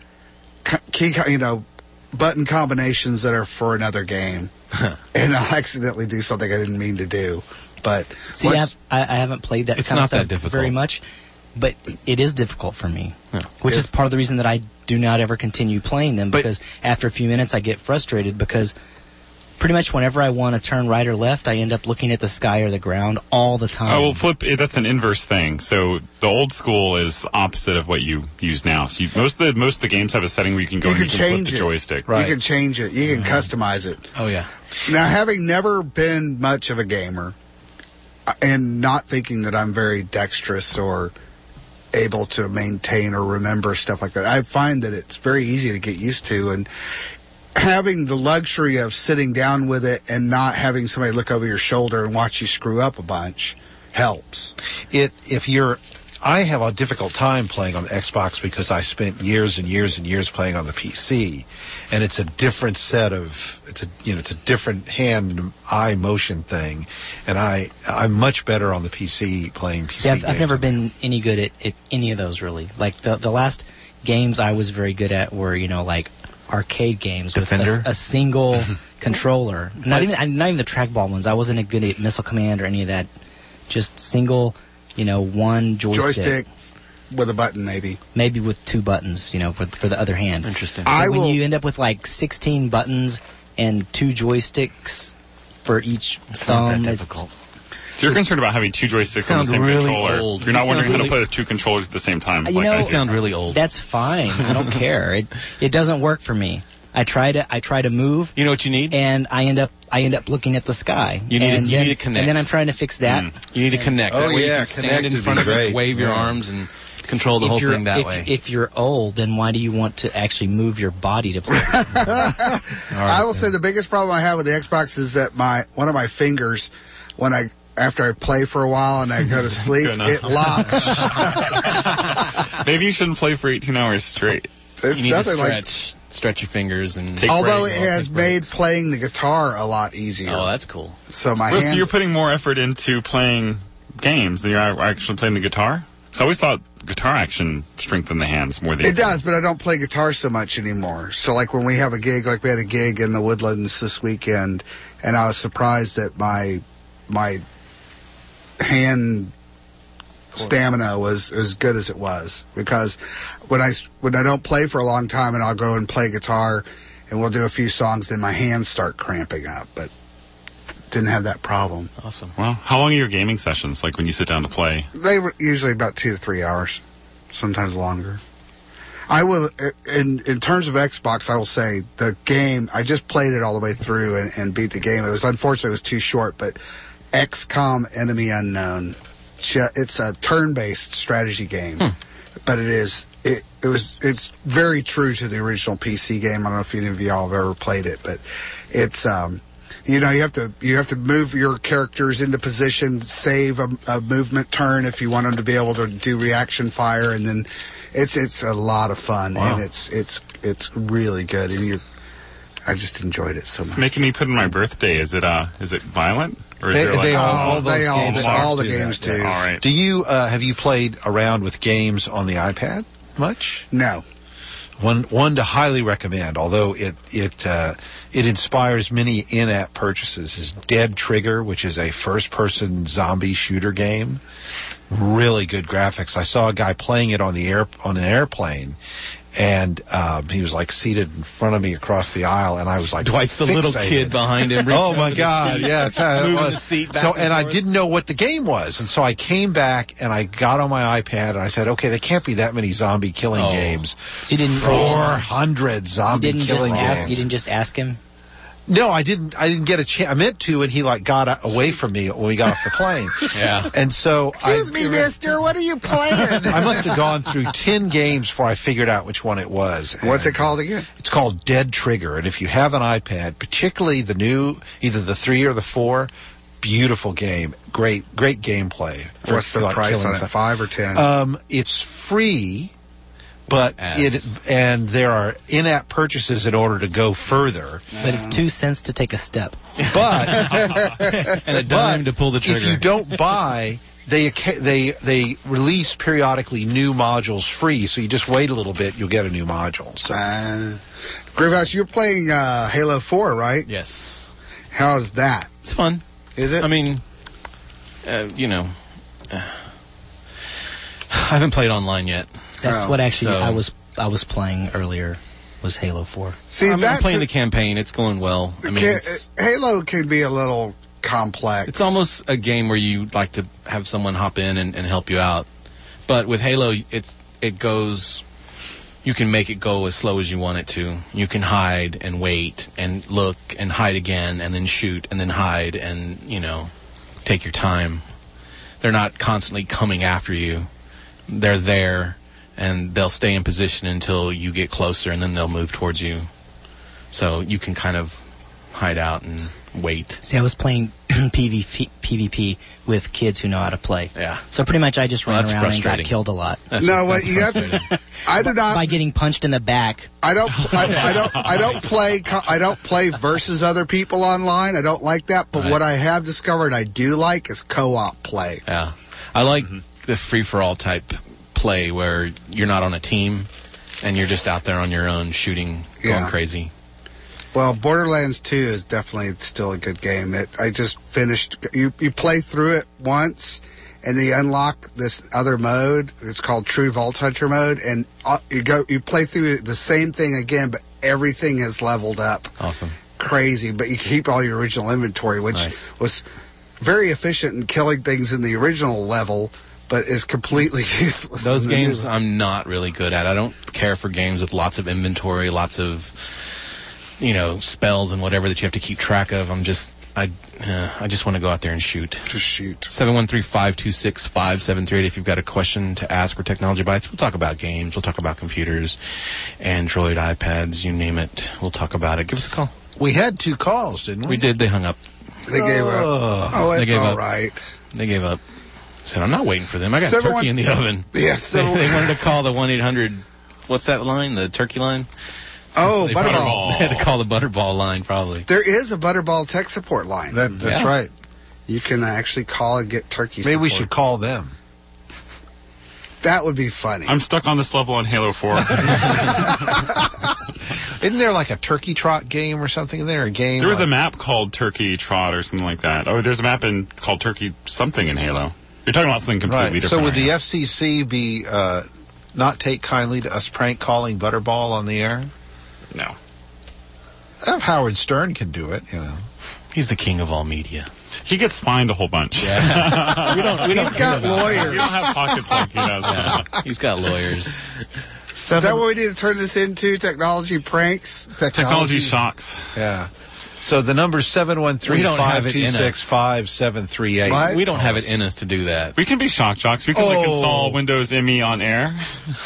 button combinations that are for another game. And I'll accidentally do something I didn't mean to do. But see, I haven't played that it's kind not of stuff that difficult. very much, but it is difficult for me, Yeah. which is part of the reason that I do not ever continue playing them, because after a few minutes I get frustrated because pretty much whenever I want to turn right or left, I end up looking at the sky or the ground all the time. Oh, well, that's an inverse thing. So the old school is opposite of what you use now. So most of the games have a setting where you can go and you can change flip the joystick. Right. You can change it. You can customize it. Oh, yeah. Now, having never been much of a gamer and not thinking that I'm very dexterous or able to maintain or remember stuff like that, I find that it's very easy to get used to. And having the luxury of sitting down with it and not having somebody look over your shoulder and watch you screw up a bunch helps. I have a difficult time playing on the Xbox because I spent years and years and years playing on the PC, and it's a different it's a different hand and eye motion thing, and I'm much better on the PC playing PC games. I've never been any good at any of those, really. Like the last games I was very good at were like arcade games Defender? with a single controller. Not even the trackball ones. I wasn't good at Missile Command or any of that. Just single, one joystick with a button, maybe with 2 buttons, for the other hand. Interesting. When you end up with like 16 buttons and 2 joysticks for each thumb, not that difficult. So you're concerned about having 2 joysticks on the same really controller. Old. You're not wondering how to play with 2 controllers at the same time. You sound really old. That's fine. I don't care. It doesn't work for me. I try to move. You know what you need? And I end up looking at the sky. You need to connect. And then I'm trying to fix that. You need to connect. That way you can stand in front of it, wave your arms, and control the whole thing that way. If you're old, then why do you want to actually move your body to play? I will say the biggest problem I have with the Xbox is that one of my fingers, after I play for a while and I go to sleep, it locks. Maybe you shouldn't play for 18 hours straight. You need to stretch your fingers and take although breaks. it has made playing the guitar a lot easier. Oh, that's cool. So so you're putting more effort into playing games than you're actually playing the guitar? So I always thought guitar action strengthened the hands more than it does, but I don't play guitar so much anymore. So like when we have a gig, like we had a gig in the Woodlands this weekend, and I was surprised that my hand stamina was as good as it was, because when I don't play for a long time and I'll go and play guitar and we'll do a few songs, then my hands start cramping up, but didn't have that problem. Awesome. Well, how long are your gaming sessions, like when you sit down to play? They were usually about 2 to 3 hours, sometimes longer. I will, in terms of Xbox, I will say the game, I just played it all the way through and beat the game. It was unfortunately it was too short, but XCOM Enemy Unknown. It's a turn-based strategy game, but it's very true to the original PC game. I don't know if any of y'all have ever played it, but it's you have to move your characters into position, save a movement turn if you want them to be able to do reaction fire, and then it's a lot of fun. Wow. And it's really good, and I just enjoyed it so much. It's making me put in my birthday. Is it violent? Or is all the games do. All right. Do you have you played around with games on the iPad much? No. One to highly recommend, although it inspires many in-app purchases, is Dead Trigger, which is a first-person zombie shooter game. Really good graphics. I saw a guy playing it on an airplane, and he was like seated in front of me across the aisle, and I was like, Dwight's the little kid behind him. Oh my God! Yeah, that's how it was. The seat back so, and I didn't know what the game was, and so I came back and I got on my iPad and I said, okay, there can't be that many zombie killing games. So you didn't 400 zombie killing games. You didn't just ask him? No, I didn't get a chance. I meant to, and he like got away from me when we got off the plane. Yeah. And so, excuse me, mister, what are you playing? I must have gone through 10 games before I figured out which one it was. What's it called again? It's called Dead Trigger. And if you have an iPad, particularly the new, either the 3 or the 4, beautiful game. Great gameplay. What's the price on it? 5 or 10? It's free. But there are in-app purchases in order to go further. But it's 2 cents to take a step. But and a dime to pull the trigger. If you don't buy, they release periodically new modules free. So you just wait a little bit, you'll get a new module. So, Greenhouse, you're playing Halo 4, right? Yes. How's that? It's fun. Is it? I mean, I haven't played online yet. That's what actually I was playing earlier, was Halo 4. See, I'm playing the campaign. It's going well. I mean, Halo can be a little complex. It's almost a game where you like to have someone hop in and help you out. But with Halo, it goes. You can make it go as slow as you want it to. You can hide and wait and look and hide again and then shoot and then hide and take your time. They're not constantly coming after you. They're there. And they'll stay in position until you get closer, and then they'll move towards you. So you can kind of hide out and wait. See, I was playing PvP with kids who know how to play. Yeah. So pretty much I just ran around and got killed a lot. What you have to? I do not. By getting punched in the back. I don't play versus other people online. I don't like that. But what I have discovered I do like is co-op play. Yeah. I like the free-for-all type play where you're not on a team and you're just out there on your own shooting, going crazy. Well, Borderlands 2 is definitely still a good game. I just finished. You play through it once, and then you unlock this other mode. It's called True Vault Hunter mode, and you play through the same thing again, but everything has leveled up. Awesome. Crazy, but you keep all your original inventory, which was very efficient in killing things in the original level, but is completely useless. Those games I'm not really good at. I don't care for games with lots of inventory, lots of spells and whatever that you have to keep track of. I just want to go out there and shoot. Just shoot. 713-526-5738 if you've got a question to ask for Technology Bites. We'll talk about games. We'll talk about computers, Android, iPads, you name it. We'll talk about it. Give us a call. We had 2 calls, didn't we? We did. They hung up. They gave up. Oh, it's all right. They gave up. Said, I'm not waiting for them. I got turkey in the oven. Yes. They wanted to call the 1-800, what's that line? The turkey line? Oh, Butterball. They had to call the Butterball line, probably. There is a Butterball tech support line. That's right. You can actually call and get turkey support. Maybe we should call them. That would be funny. I'm stuck on this level on Halo 4. Isn't there like a turkey trot game or something in there? There was a map called Turkey Trot or something like that. Oh, there's a map called Turkey something in Halo. You're talking about something completely different. So would the FCC be not take kindly to us prank calling Butterball on the air? No. Howard Stern can do it, He's the king of all media. He gets fined a whole bunch. Yeah. He's got lawyers. We don't have pockets like he does. Yeah. He's got lawyers. Is that what we need to turn this into? Technology pranks? Technology shocks. Yeah. So the number's 713-526-5738. We don't have it in us to do that. We can be shock jocks. We can install Windows ME on air.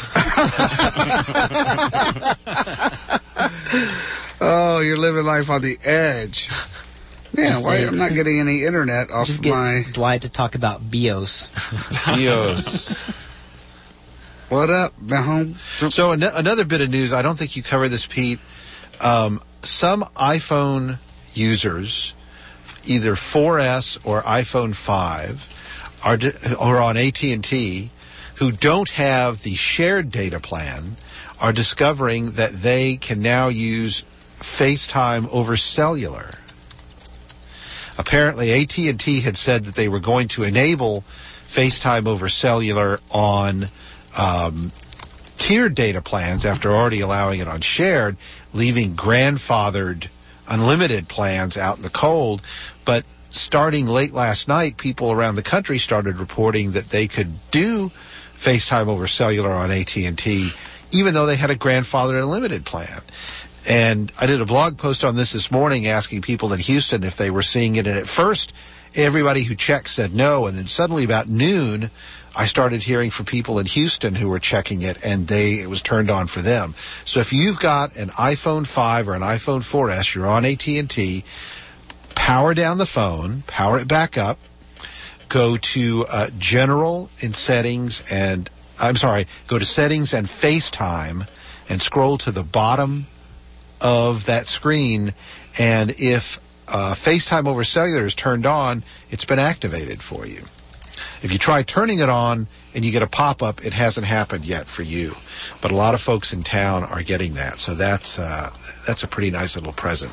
Oh, you're living life on the edge. Man, why I'm not getting any internet off just my... Get Dwight to talk about BIOS. BIOS. What up, Mahone? So another bit of news. I don't think you covered this, Pete. Some iPhone users, either 4S or iPhone 5, are on AT&T, who don't have the shared data plan, are discovering that they can now use FaceTime over cellular. Apparently, AT&T had said that they were going to enable FaceTime over cellular on tiered data plans after already allowing it on shared, leaving grandfathered unlimited plans out in the cold. But starting late last night, people around the country started reporting that they could do FaceTime over cellular on AT&T, even though they had a grandfathered unlimited plan. And I did a blog post on this morning asking people in Houston if they were seeing it. And at first, everybody who checked said no. And then suddenly about noon, I started hearing from people in Houston who were checking it, and it was turned on for them. So if you've got an iPhone 5 or an iPhone 4S, you're on AT&T, power down the phone, power it back up, go to General in Settings and, go to Settings and FaceTime and scroll to the bottom of that screen, and if FaceTime over cellular is turned on, it's been activated for you. If you try turning it on and you get a pop-up, it hasn't happened yet for you. But a lot of folks in town are getting that, so that's a pretty nice little present.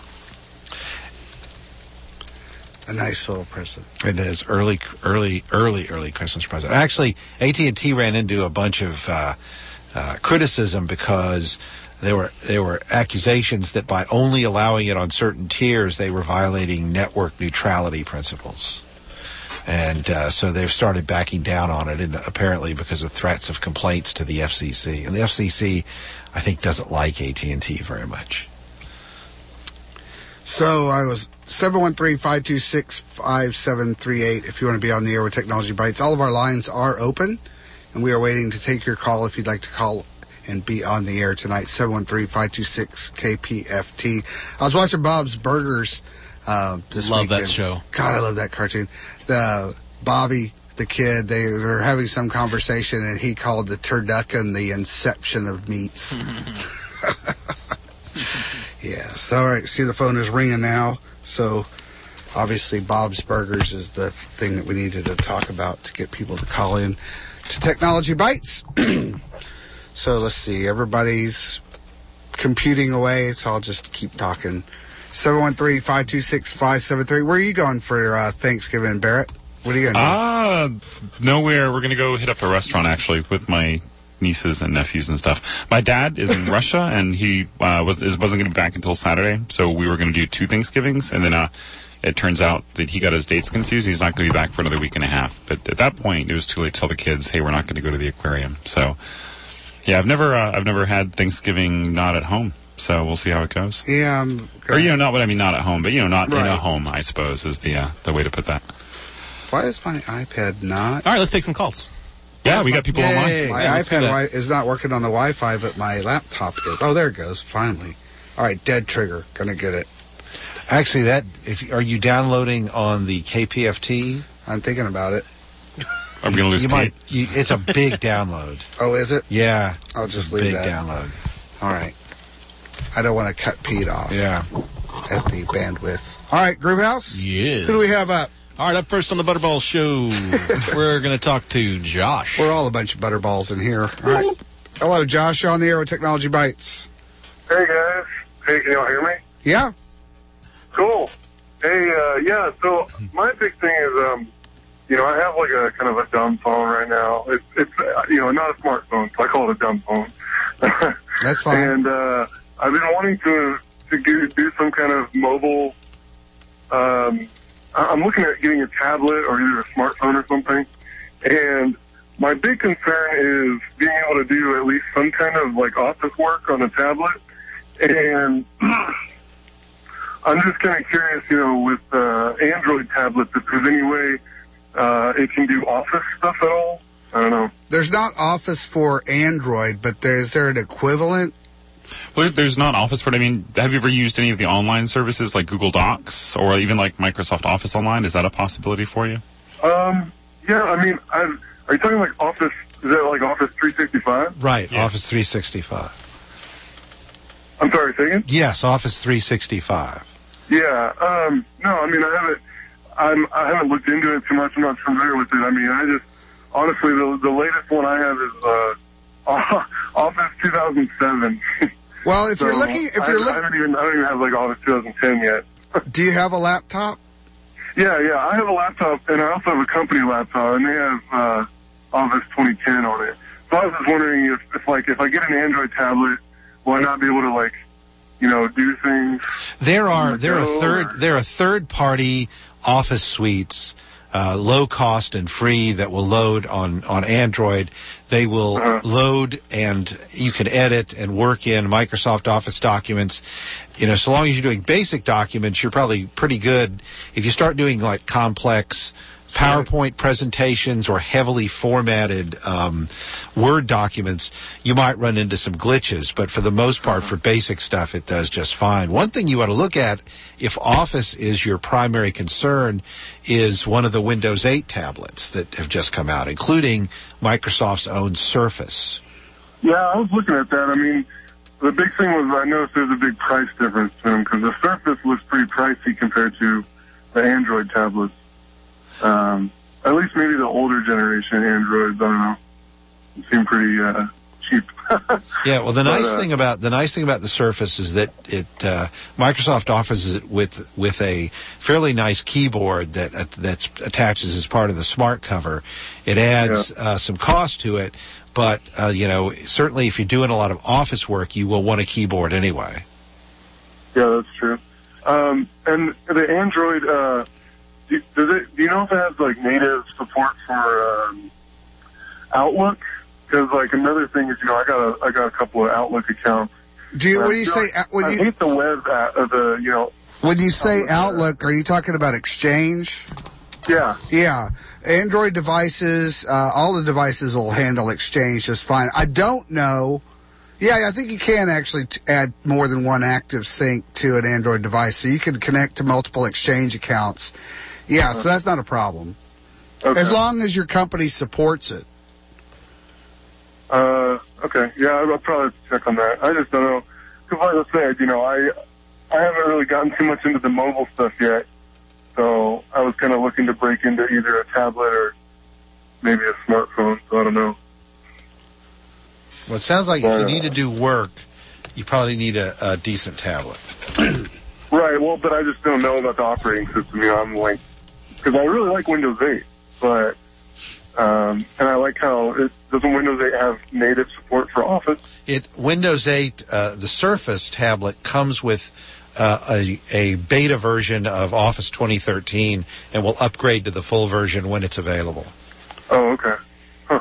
A nice little present. It is early Christmas present. Actually, AT&T ran into a bunch of criticism because there were accusations that by only allowing it on certain tiers, they were violating network neutrality principles. And so they've started backing down on it, and apparently because of threats of complaints to the FCC. And the FCC, I think, doesn't like AT&T very much. So I was 713-526-5738 if you want to be on the air with Technology Bites. All of our lines are open, and we are waiting to take your call if you'd like to call and be on the air tonight. 713-526-KPFT. I was watching Bob's Burgers this Love weekend. that show. God, I love that cartoon. Bobby, the kid, they were having some conversation, and he called the turducken the inception of meats. Yeah, so all right, see the phone is ringing now. So obviously Bob's Burgers is the thing that we needed to talk about to get people to call in to Technology Bites. So let's see, everybody's computing away, so I'll just keep talking. 713-526-5738. Where are you going for Thanksgiving, Barrett? What are you going to do? Nowhere. We're going to go hit up a restaurant, actually, with my nieces and nephews and stuff. My dad is in Russia, and he wasn't going to be back until Saturday, so we were going to do 2 Thanksgivings, and then it turns out that he got his dates confused. He's not going to be back for another week and a half. But at that point, it was too late to tell the kids, hey, we're not going to go to the aquarium. So, yeah, I've never had Thanksgiving not at home. So we'll see how it goes. Yeah. Or, not what I mean, not at home, but, not right in a home, I suppose, is the way to put that. Why is my iPad not? All right, let's take some calls. Yeah, we got people online. My iPad is not working on the Wi-Fi, but my laptop is. Oh, there it goes, finally. All right, dead trigger. Gonna get it. Actually, are you downloading on the KPFT? I'm thinking about it. Are we going to lose Pete? It's a big download. Oh, is it? Yeah. I'll just leave that. Big download. All right. I don't want to cut Pete off. Yeah. At the bandwidth. All right, Groovhouse? Yeah. Who do we have up? All right, up first on the Butterball Show, we're going to talk to Josh. We're all a bunch of butterballs in here. All right. Hello, Josh. You're on the air with Technology Bites. Hey, guys. Hey, can y'all hear me? Yeah. Cool. Hey, yeah, so my big thing is, I have like a kind of a dumb phone right now. It's not a smartphone, so I call it a dumb phone. That's fine. And I've been wanting to do some kind of mobile. I'm looking at getting a tablet or either a smartphone or something. And my big concern is being able to do at least some kind of like office work on a tablet. And I'm just kind of curious, with Android tablets, if there's any way it can do Office stuff at all. I don't know. There's not Office for Android, but is there an equivalent? Well, there's not Office for it. I mean, have you ever used any of the online services like Google Docs or even like Microsoft Office Online? Is that a possibility for you? Yeah, I mean, are you talking like Office? Is that like Office 365? Right, yeah. Office 365. I'm sorry, say again? Yes, Office 365. Yeah, no, I mean, I haven't looked into it too much. I'm not familiar with it. I mean, honestly, the latest one I have is Office 2007. Well, if you're looking, I don't even have like Office 2010 yet. Do you have a laptop? Yeah. I have a laptop, and I also have a company laptop, and they have Office 2010 on it. So I was just wondering if I get an Android tablet, will I not be able to do things? There are third party Office suites, low cost and free, that will load on Android. They will load, and you can edit and work in Microsoft Office documents. So long as you're doing basic documents, you're probably pretty good. If you start doing like complex PowerPoint presentations or heavily formatted Word documents, you might run into some glitches. But for the most part, for basic stuff, it does just fine. One thing you ought to look at, if Office is your primary concern, is one of the Windows 8 tablets that have just come out, including Microsoft's own Surface. Yeah, I was looking at that. I mean, the big thing was I noticed there's a big price difference to them, because the Surface looks pretty pricey compared to the Android tablets. At least maybe the older generation Androids, I don't know, seem pretty cheap. Yeah, well, the nice thing about the Surface is that Microsoft offers it with a fairly nice keyboard that attaches as part of the smart cover. It adds some cost to it, but certainly if you're doing a lot of office work, you will want a keyboard anyway. Yeah, that's true. And the Android. Do you know if it has like native support for Outlook? Because like another thing is, I got a couple of Outlook accounts. What do you say? I hate the web When you say Outlook, are you talking about Exchange? Yeah. Yeah. Android devices, all the devices will handle Exchange just fine. I don't know. Yeah, I think you can actually add more than one active sync to an Android device, so you can connect to multiple Exchange accounts. Yeah, so that's not a problem. Okay. As long as your company supports it. Okay. Yeah, I'll probably have to check on that. I just don't know. Because like I said, I haven't really gotten too much into the mobile stuff yet. So I was kind of looking to break into either a tablet or maybe a smartphone, so I don't know. Well, it sounds like if you need to do work, you probably need a decent tablet. Right, well, but I just don't know about the operating system. I'm like, because I really like Windows 8, but, and I like how, doesn't Windows 8 have native support for Office? Windows 8, the Surface tablet comes with a beta version of Office 2013 and will upgrade to the full version when it's available. Oh, okay. Huh.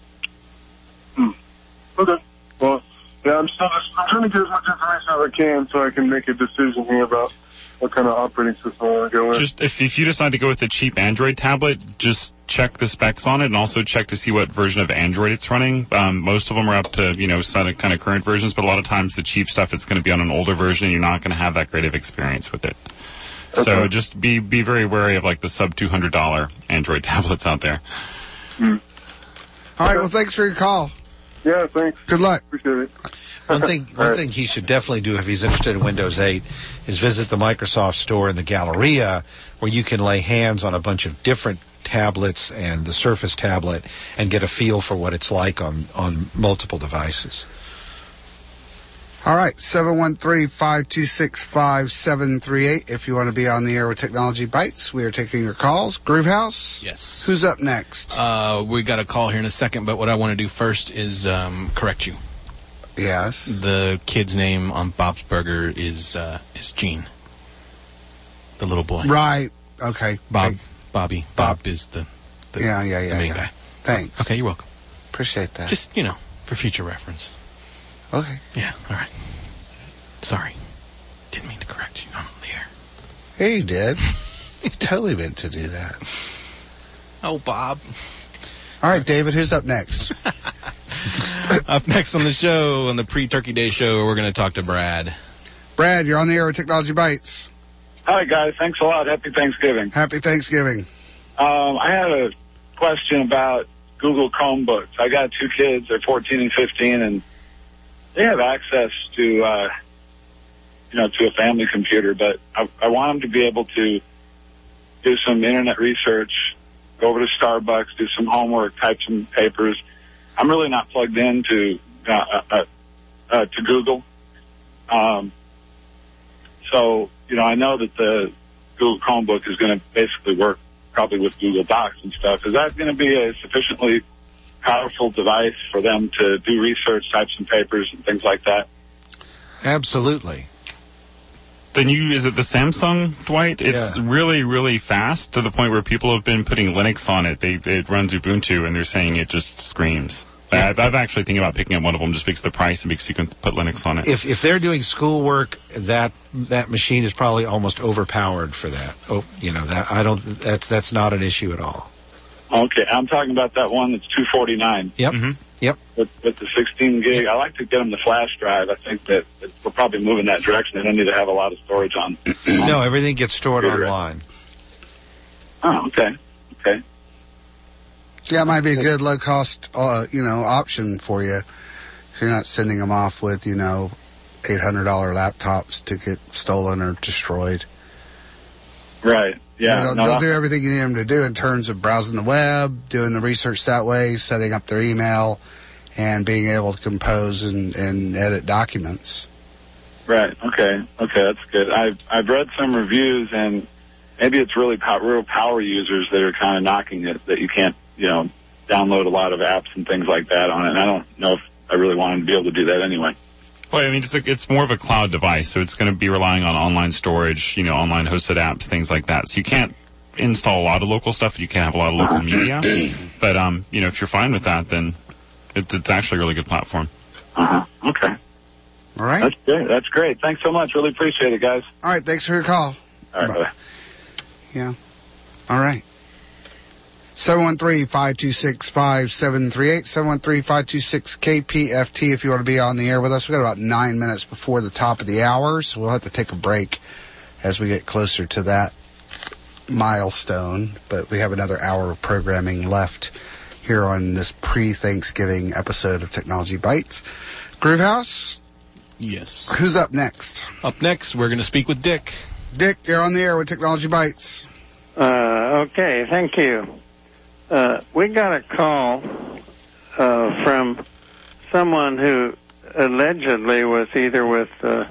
Okay. Well, yeah, I'm trying to get as much information as I can so I can make a decision here about what kind of operating system I want to go with. Just if you decide to go with a cheap Android tablet, just check the specs on it and also check to see what version of Android it's running. Most of them are up to, kind of current versions, but a lot of times the cheap stuff, it's going to be on an older version and you're not going to have that great of experience with it. Okay. So just be very wary of like the sub $200 Android tablets out there. All right, well, thanks for your call. Yeah, thanks. Good luck. Appreciate it. One thing he should definitely do if he's interested in Windows 8 is visit the Microsoft store in the Galleria, where you can lay hands on a bunch of different tablets and the Surface tablet and get a feel for what it's like on multiple devices. All right, 713-526-5738. If you want to be on the air with Technology Bites, we are taking your calls. Groovehouse? Yes. Who's up next? We got a call here in a second, but what I want to do first is correct you. Yes. The kid's name on Bob's Burger is Gene, the little boy. Right. Okay. Bobby. Bob is the main guy. Thanks. Okay, you're welcome. Appreciate that. Just, for future reference. Okay. Yeah, all right. Sorry. Didn't mean to correct you on the air. Hey, you did. You totally meant to do that. Oh, Bob. All right, David, who's up next? Up next on the show, on the pre-Turkey Day show, we're going to talk to Brad. Brad, you're on the air with Technology Bites. Hi, guys. Thanks a lot. Happy Thanksgiving. Happy Thanksgiving. I had a question about Google Chromebooks. I got two kids. They're 14 and 15, and they have access to, to a family computer, but I want them to be able to do some internet research, go over to Starbucks, do some homework, type some papers. I'm really not plugged into to Google. So, I know that the Google Chromebook is going to basically work probably with Google Docs and stuff. Is that going to be a sufficiently powerful device for them to do research, type some papers, and things like that? Absolutely. Then is it the Samsung, Dwight? It's really, really fast to the point where people have been putting Linux on it. It runs Ubuntu, and they're saying it just screams. Yeah. I've actually thinking about picking up one of them just because of the price and because you can put Linux on it. If they're doing schoolwork, that machine is probably almost overpowered for that. That's not an issue at all. Okay, I'm talking about that one that's $249. Yep. Mm-hmm. Yep. With the 16 gig. I like to get them the flash drive. I think that we're probably moving that direction. They don't need to have a lot of storage on. No, everything gets stored online. Oh, okay. Okay. Yeah, it might be a good low-cost, option for you. If you're not sending them off with, $800 laptops to get stolen or destroyed. Right. Yeah. They'll do everything you need them to do in terms of browsing the web, doing the research that way, setting up their email, and being able to compose and edit documents. Right. Okay, that's good. I've read some reviews, and maybe it's really real power users that are kind of knocking it, that you can't, download a lot of apps and things like that on it. And I don't know if I really wanted to be able to do that anyway. Well, I mean, it's more of a cloud device, so it's going to be relying on online storage, online hosted apps, things like that. So you can't install a lot of local stuff. You can't have a lot of local media. But, if you're fine with that, then it's actually a really good platform. Okay. All right. That's great. Thanks so much. Really appreciate it, guys. All right. Thanks for your call. All right. Bye. Yeah. All right. 713-526-5738, 713-526-KPFT if you want to be on the air with us. We've got about 9 minutes before the top of the hour, so we'll have to take a break as we get closer to that milestone. But we have another hour of programming left here on this pre-Thanksgiving episode of Technology Bites. Groovehouse? Yes. Who's up next? Up next, we're going to speak with Dick. Dick, you're on the air with Technology Bites. Okay, thank you. We got a call from someone who allegedly was either with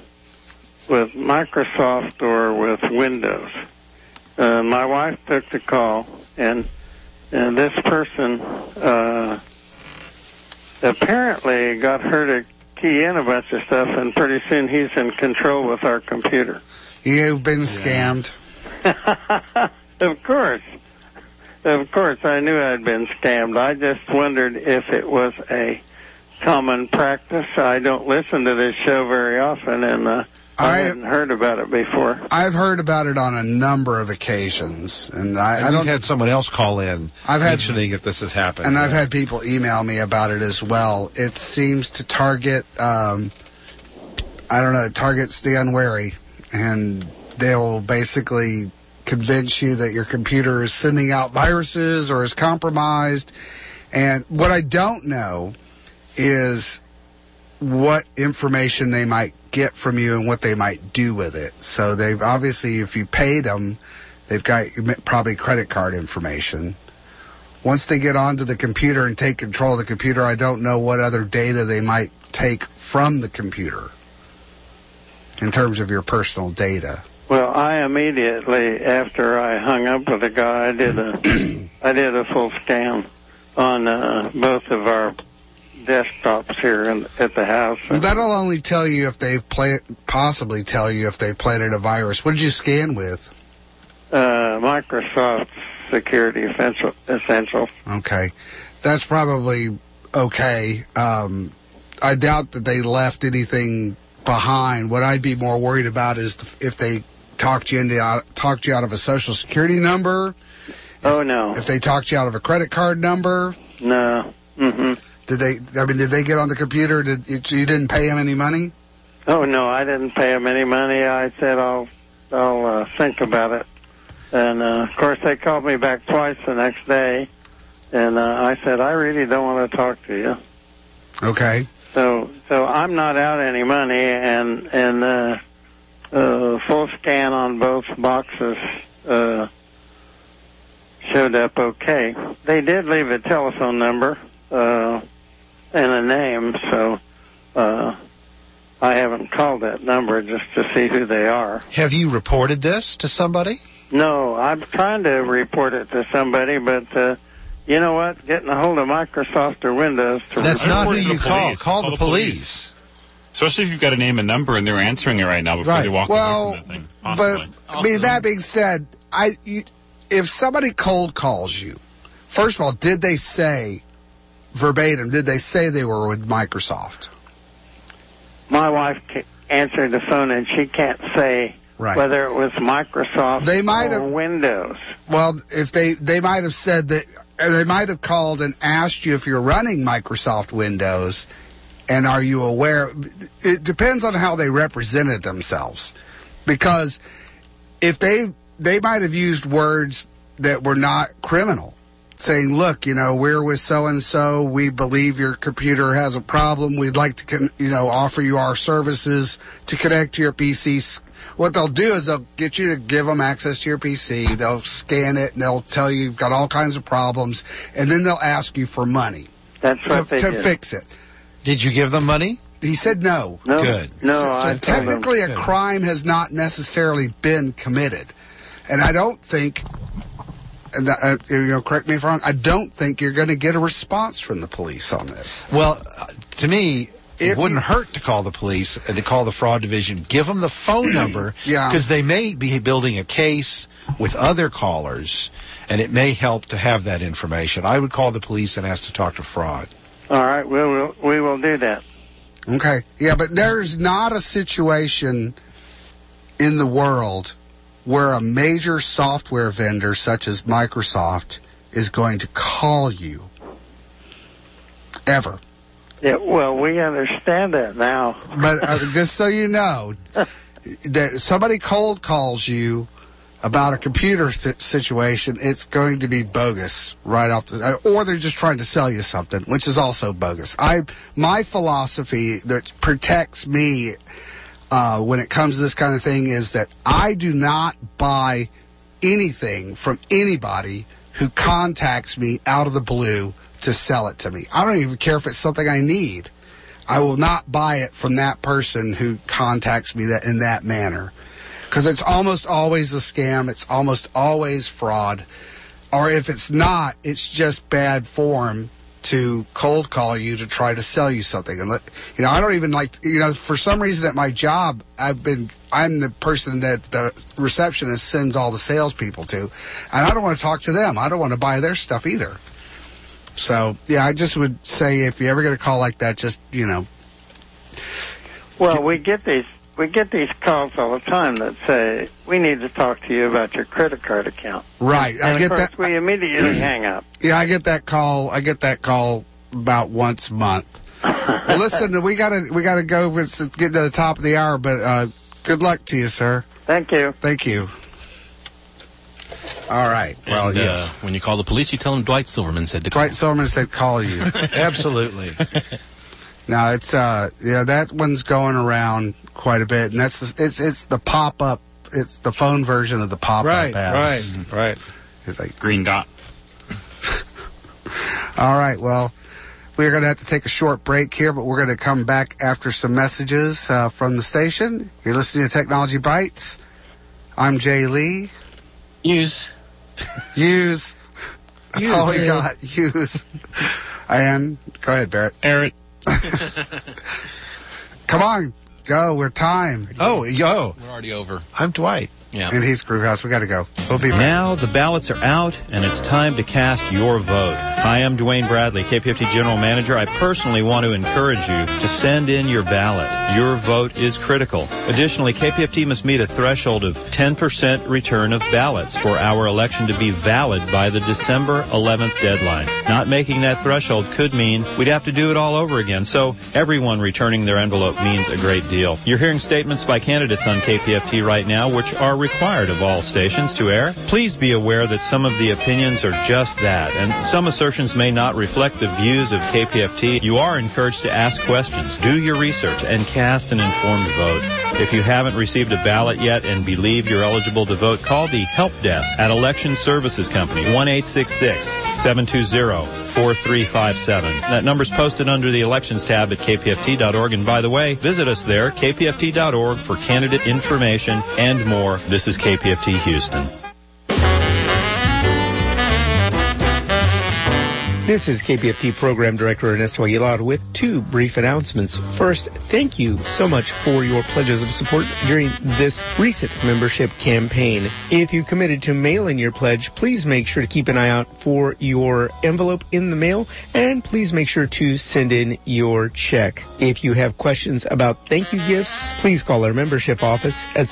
Microsoft or with Windows. My wife took the call, and this person apparently got her to key in a bunch of stuff, and pretty soon he's in control with our computer. You've been scammed. Of course, I knew I'd been scammed. I just wondered if it was a common practice. I don't listen to this show very often, and I hadn't heard about it before. I've heard about it on a number of occasions, and I've had someone else call in mentioning if this has happened. And I've had people email me about it as well. It seems to target, it targets the unwary, and they'll basically convince you that your computer is sending out viruses or is compromised. And what I don't know is what information they might get from you and what they might do with it. So they've obviously, if you paid them, they've got probably credit card information. Once they get onto the computer and take control of the computer, I don't know what other data they might take from the computer in terms of your personal data. Well, I immediately, after I hung up with the guy, I did a full scan on both of our desktops here at the house. That'll only tell you if they've possibly tell you if they planted a virus. What did you scan with? Microsoft Security Essentials. Okay, that's probably okay. I doubt that they left anything behind. What I'd be more worried about is if they talked you out of a Social Security number. No. If they talked you out of a credit card number. No. Mm-hmm. Did they get on the computer? So you didn't pay them any money? Oh no, I didn't pay them any money. I said I'll think about it, and of course they called me back twice the next day, and I said I really don't want to talk to you. Okay. So I'm not out any money, and full scan on both boxes showed up okay. They did leave a telephone number. and a name, so I haven't called that number just to see who they are. Have you reported this to somebody? No, I'm trying to report it to somebody, but you know what? Getting a hold of Microsoft or Windows to That's not who you call. Police. Call the police. Especially if you've got a name and number and they're answering it right now before they walk away from that thing. Possibly. But I mean, that being said, if somebody cold calls you, first of all, did they say verbatim? Did they say they were with Microsoft? My wife answered the phone, and she can't say whether it was Microsoft or Windows. Well, if they might have said that, they might have called and asked you if you're running Microsoft Windows, and are you aware? It depends on how they represented themselves, because if they might have used words that were not criminal, saying, look, we're with so-and-so, we believe your computer has a problem, we'd like to, offer you our services to connect to your PC. What they'll do is they'll get you to give them access to your PC, they'll scan it, and they'll tell you you've got all kinds of problems, and then they'll ask you for money. That's what they did. To fix it. Did you give them money? He said no. No. Good. No, so technically a crime has not necessarily been committed. And I don't think, correct me if I'm wrong, I don't think you're going to get a response from the police on this. Well, to me, it wouldn't hurt to call the police and to call the fraud division. Give them the phone number, because they may be building a case with other callers, and it may help to have that information. I would call the police and ask to talk to fraud. All right, we will do that. Okay. Yeah, but there's not a situation in the world where a major software vendor such as Microsoft is going to call you. Ever. Yeah, well, we understand that now. But just so you know, that somebody cold calls you about a computer situation, it's going to be bogus right off the, or they're just trying to sell you something, which is also bogus. My philosophy that protects me when it comes to this kind of thing is that I do not buy anything from anybody who contacts me out of the blue to sell it to me. I don't even care if it's something I need. I will not buy it from that person who contacts me in that manner. Because it's almost always a scam. It's almost always fraud. Or if it's not, it's just bad form to cold call you to try to sell you something. And I don't even like, for some reason at my job, I'm the person that the receptionist sends all the salespeople to. And I don't want to talk to them. I don't want to buy their stuff either. So, yeah, I just would say if you ever get a call like that, just, Well, we get these calls all the time that say, we need to talk to you about your credit card account. Right. And of course, we immediately hang up. Yeah, I get that call about once a month. Well, listen, we gotta go. It's getting to the top of the hour, but good luck to you, sir. Thank you. Thank you. All right. Well, and, yes. When you call the police, you tell them Dwight Silverman said to call. Dwight Silverman said call you. Absolutely. Now it's that one's going around quite a bit, and it's the pop up. It's the phone version of the pop up ad. Right. It's like green dot. All right. Well, we're going to have to take a short break here, but we're going to come back after some messages from the station. You're listening to Technology Bites. I'm Jay Lee. Use. That's all we got. Use. And go ahead, Barrett. Barrett. Come on, go. We're time. Oh, yo. We're already over. I'm Dwight. Yeah. And he's Groovehouse. We got to go. We'll be back. Now the ballots are out, and it's time to cast your vote. Hi, I'm Dwayne Bradley, KPFT General Manager. I personally want to encourage you to send in your ballot. Your vote is critical. Additionally, KPFT must meet a threshold of 10% return of ballots for our election to be valid by the December 11th deadline. Not making that threshold could mean we'd have to do it all over again. So everyone returning their envelope means a great deal. You're hearing statements by candidates on KPFT right now, which are required of all stations to air. Please be aware that some of the opinions are just that, and some assertions may not reflect the views of KPFT. You are encouraged to ask questions, do your research, and cast an informed vote. If you haven't received a ballot yet and believe you're eligible to vote, call the Help Desk at Election Services Company, 1-866-720-4357. That number's posted under the Elections tab at kpft.org. And by the way, visit us there, kpft.org, for candidate information and more. This is KPFT Houston. This is KPFT Program Director Ernesto Aguilar with two brief announcements. First, thank you so much for your pledges of support during this recent membership campaign. If you committed to mail in your pledge, please make sure to keep an eye out for your envelope in the mail, and please make sure to send in your check. If you have questions about thank you gifts, please call our membership office at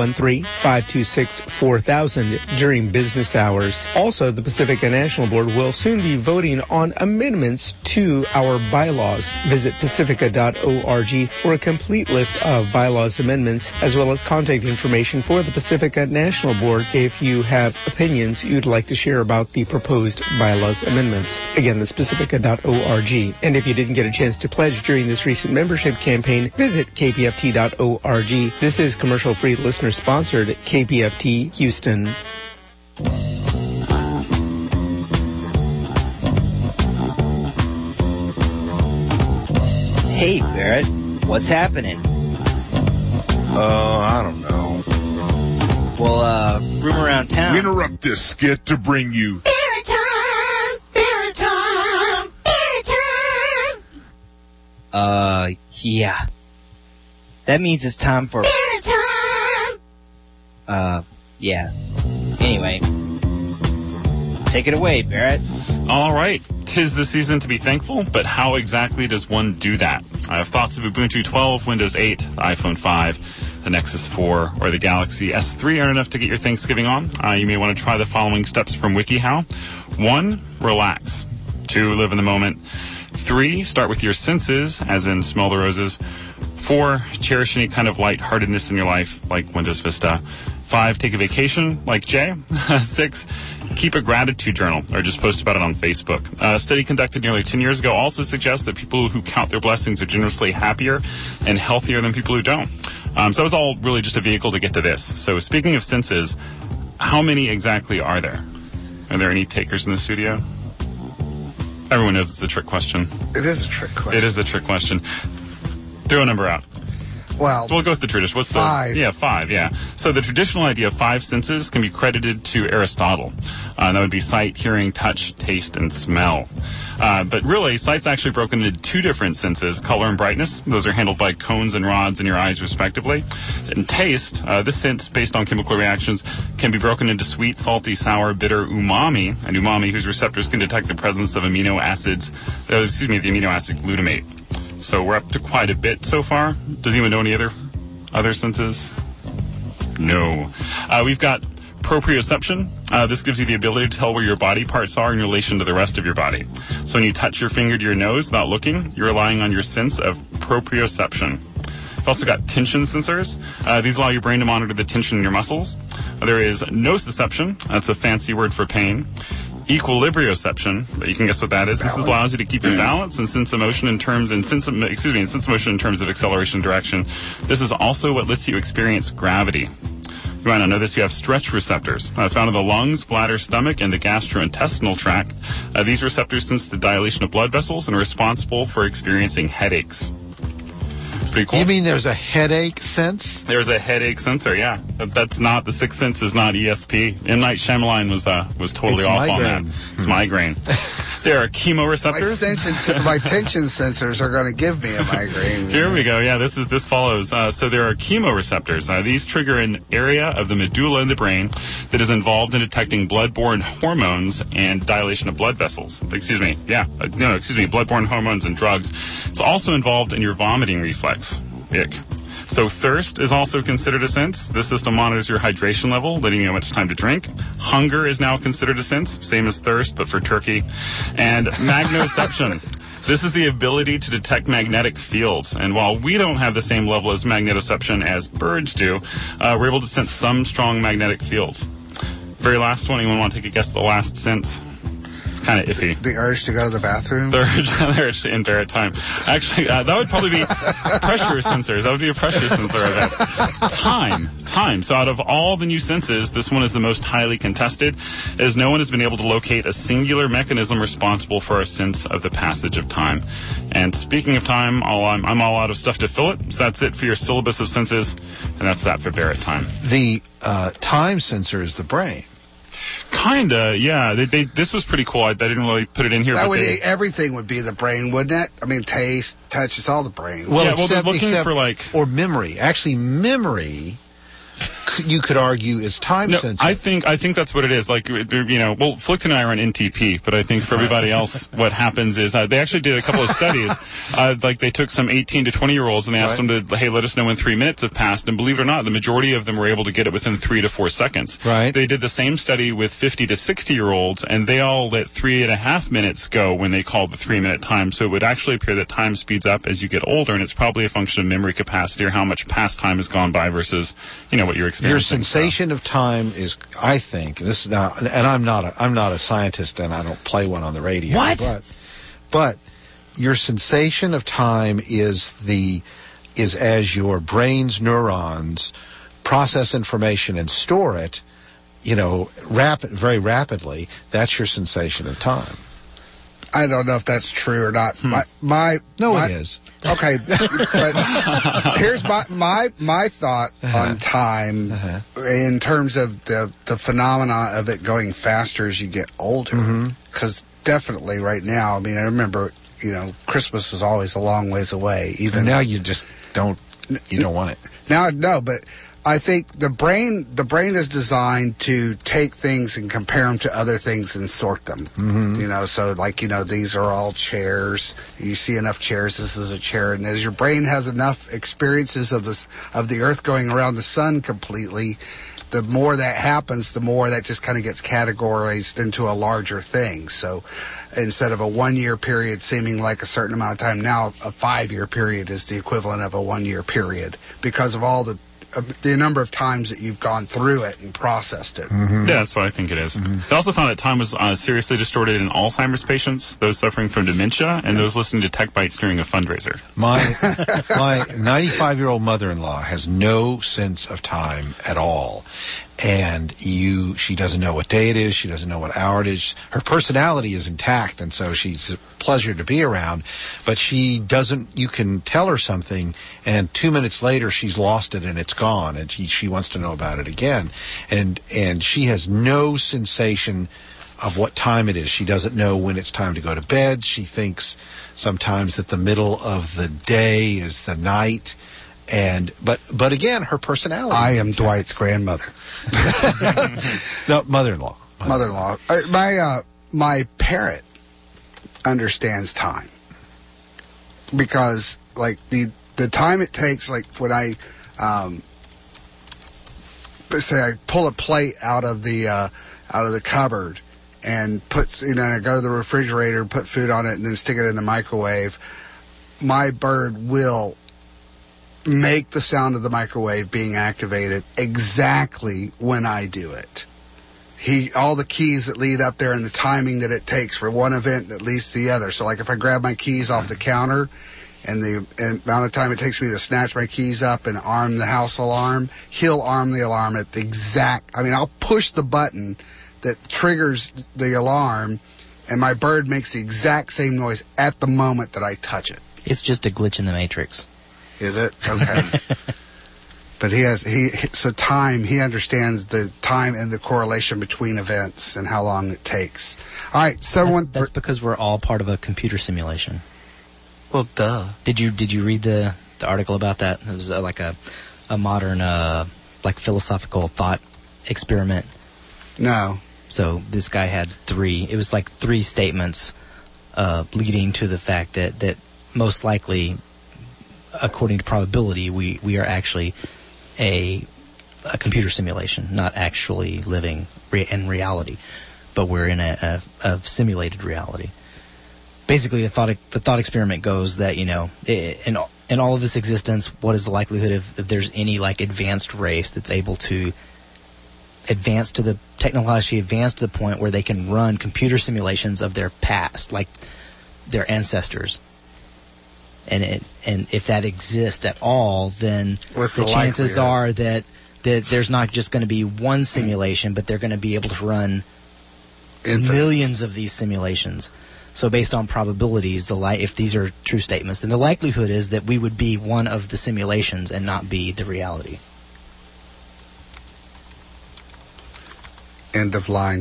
713-526-4000 during business hours. Also, the Pacifica National Board will soon be voting on amendments to our bylaws. Visit pacifica.org for a complete list of bylaws amendments, as well as contact information for the Pacifica National Board if you have opinions you'd like to share about the proposed bylaws amendments. Again, that's pacifica.org. And if you didn't get a chance to pledge during this recent membership campaign, visit kpft.org. This is commercial-free, listener-sponsored KPFT Houston. Hey, Barrett, what's happening? I don't know. Well, room around town. We interrupt this skit to bring you Barrett time! Barrett time! Barrett time! Yeah. That means it's time for Barrett time! Yeah. Anyway. Take it away, Barrett. All right. 'Tis the season to be thankful, but how exactly does one do that? I have thoughts of Ubuntu 12, Windows 8, the iPhone 5, the Nexus 4, or the Galaxy S3 aren't enough to get your Thanksgiving on. You may want to try the following steps from WikiHow. 1, relax. 2, live in the moment. 3, start with your senses, as in smell the roses. 4, cherish any kind of lightheartedness in your life, like Windows Vista. 5, take a vacation, like Jay. 6, keep a gratitude journal, or just post about it on Facebook. A study conducted nearly 10 years ago also suggests that people who count their blessings are generously happier and healthier than people who don't. So that was all really just a vehicle to get to this. So speaking of senses, how many exactly are there? Are there any takers in the studio? Everyone knows it's a trick question. It is a trick question. It is a trick question. Throw a number out. Well, we'll go with the tradition. What's 5? Yeah, 5, yeah. So the traditional idea of 5 senses can be credited to Aristotle. That would be sight, hearing, touch, taste, and smell. But really, sight's actually broken into 2 different senses, color and brightness. Those are handled by cones and rods in your eyes, respectively. And taste, this sense, based on chemical reactions, can be broken into sweet, salty, sour, bitter, umami, and umami, whose receptors can detect the presence of the amino acid glutamate. So we're up to quite a bit so far. Does anyone know any other senses? No. We've got proprioception. This gives you the ability to tell where your body parts are in relation to the rest of your body. So when you touch your finger to your nose without looking, you're relying on your sense of proprioception. We've also got tension sensors. These allow your brain to monitor the tension in your muscles. There is nociception. That's a fancy word for pain. Equilibrioception, but you can guess what that is. This allows you to keep your balance and sense emotion in terms of acceleration and direction. This is also what lets you experience gravity. You might not know this. You have stretch receptors found in the lungs, bladder, stomach, and the gastrointestinal tract. These receptors sense the dilation of blood vessels and are responsible for experiencing headaches. Pretty cool. You mean there's a headache sense? There's a headache sensor, yeah. That's not, the sixth sense is not ESP. M. Night Shyamalan was totally off on that. It's migraine. There are chemoreceptors. My tension sensors are going to give me a migraine. Here we go. Yeah, this follows. So there are chemoreceptors. These trigger an area of the medulla in the brain that is involved in detecting blood-borne hormones and dilation of blood vessels. Blood-borne hormones and drugs. It's also involved in your vomiting reflex. Ick. So thirst is also considered a sense. This system monitors your hydration level, letting you know how much time to drink. Hunger is now considered a sense, same as thirst, but for turkey. And magnoception. This is the ability to detect magnetic fields. And while we don't have the same level of magnetoception as birds do, we're able to sense some strong magnetic fields. Very last one, anyone want to take a guess at the last sense? It's kind of iffy. The urge to go to the bathroom? The urge to enter at time. Actually, that would probably be pressure sensors. That would be a pressure sensor event. Time. So out of all the new senses, this one is the most highly contested, as no one has been able to locate a singular mechanism responsible for a sense of the passage of time. And speaking of time, I'm all out of stuff to fill it. So that's it for your syllabus of senses, and that's that for Barrett time. The time sensor is the brain. Kinda, yeah. This was pretty cool. I didn't really put it in here. That would everything would be the brain, wouldn't it? I mean, taste, touch, it's all the brain. Well, they're looking for like or memory. Actually, memory. You could argue is time sensitive. I think that's what it is. Like, Flickton and I are on NTP, but I think for everybody else, what happens is they actually did a couple of studies. Like they took some 18 to 20-year-olds and they asked them to, hey, let us know when 3 minutes have passed. And believe it or not, the majority of them were able to get it within 3 to 4 seconds. Right. They did the same study with 50 to 60-year-olds, and they all let 3.5 minutes go when they called the 3-minute time. So it would actually appear that time speeds up as you get older, and it's probably a function of memory capacity or how much past time has gone by versus, what you're experiencing. Your sensation of time is, I think, this is now, and I'm not a scientist, and I don't play one on the radio. What? But your sensation of time is as your brain's neurons process information and store it, very rapidly. That's your sensation of time. I don't know if that's true or not. It is. Okay, but here's my thought on time in terms of the phenomena of it going faster as you get older. Because definitely right now, I mean, I remember, Christmas was always a long ways away. Even now, you just don't want it. Now, no, but I think the brain is designed to take things and compare them to other things and sort them. So these are all chairs. You see enough chairs, this is a chair. And as your brain has enough experiences of the Earth going around the sun completely, the more that happens, the more that just kind of gets categorized into a larger thing. So instead of a 1-year period seeming like a certain amount of time, now a 5-year period is the equivalent of a 1-year period because of all the number of times that you've gone through it and processed it. Yeah, that's what I think it is. They also found that time was seriously distorted in Alzheimer's patients, those suffering from dementia, and those listening to Tech Bites during a fundraiser. My 95-year-old mother-in-law has no sense of time at all. And she doesn't know what day it is. She doesn't know what hour it is. Her personality is intact, and so she's a pleasure to be around. But she doesn't. You can tell her something, and 2 minutes later she's lost it and it's gone, and she wants to know about it again. And she has no sensation of what time it is. She doesn't know when it's time to go to bed. She thinks sometimes that the middle of the day is the night. But again, her personality. I am Dwight's grandmother. No, mother-in-law. Mother-in-law. My parrot understands time because, like the time it takes, like when I say I pull a plate out of the cupboard and I go to the refrigerator, put food on it, and then stick it in the microwave. My bird will make the sound of the microwave being activated exactly when I do it. All the keys that lead up there and the timing that it takes for one event that leads to the other. So like if I grab my keys off the counter and the amount of time it takes me to snatch my keys up and arm the house alarm, he'll arm the alarm at the I'll push the button that triggers the alarm and my bird makes the exact same noise at the moment that I touch it. It's just a glitch in the Matrix. Is it? Okay. But he understands the time and the correlation between events and how long it takes. All right, that's because we're all part of a computer simulation. Well, duh. Did you read the article about that? It was like a modern philosophical thought experiment. No. So this guy had 3. It was like 3 statements leading to the fact that most likely, according to probability, we are actually a computer simulation, not actually living in reality, but we're in a simulated reality. basically the thought experiment goes that, in all of this existence, what is the likelihood if there's any like advanced race that's able to technologically advance to the point where they can run computer simulations of their past, like their ancestors. And if that exists at all, then the chances are that there's not just going to be one simulation, but they're going to be able to run millions of these simulations. So based on probabilities, if these are true statements, then the likelihood is that we would be one of the simulations and not be the reality. End of line.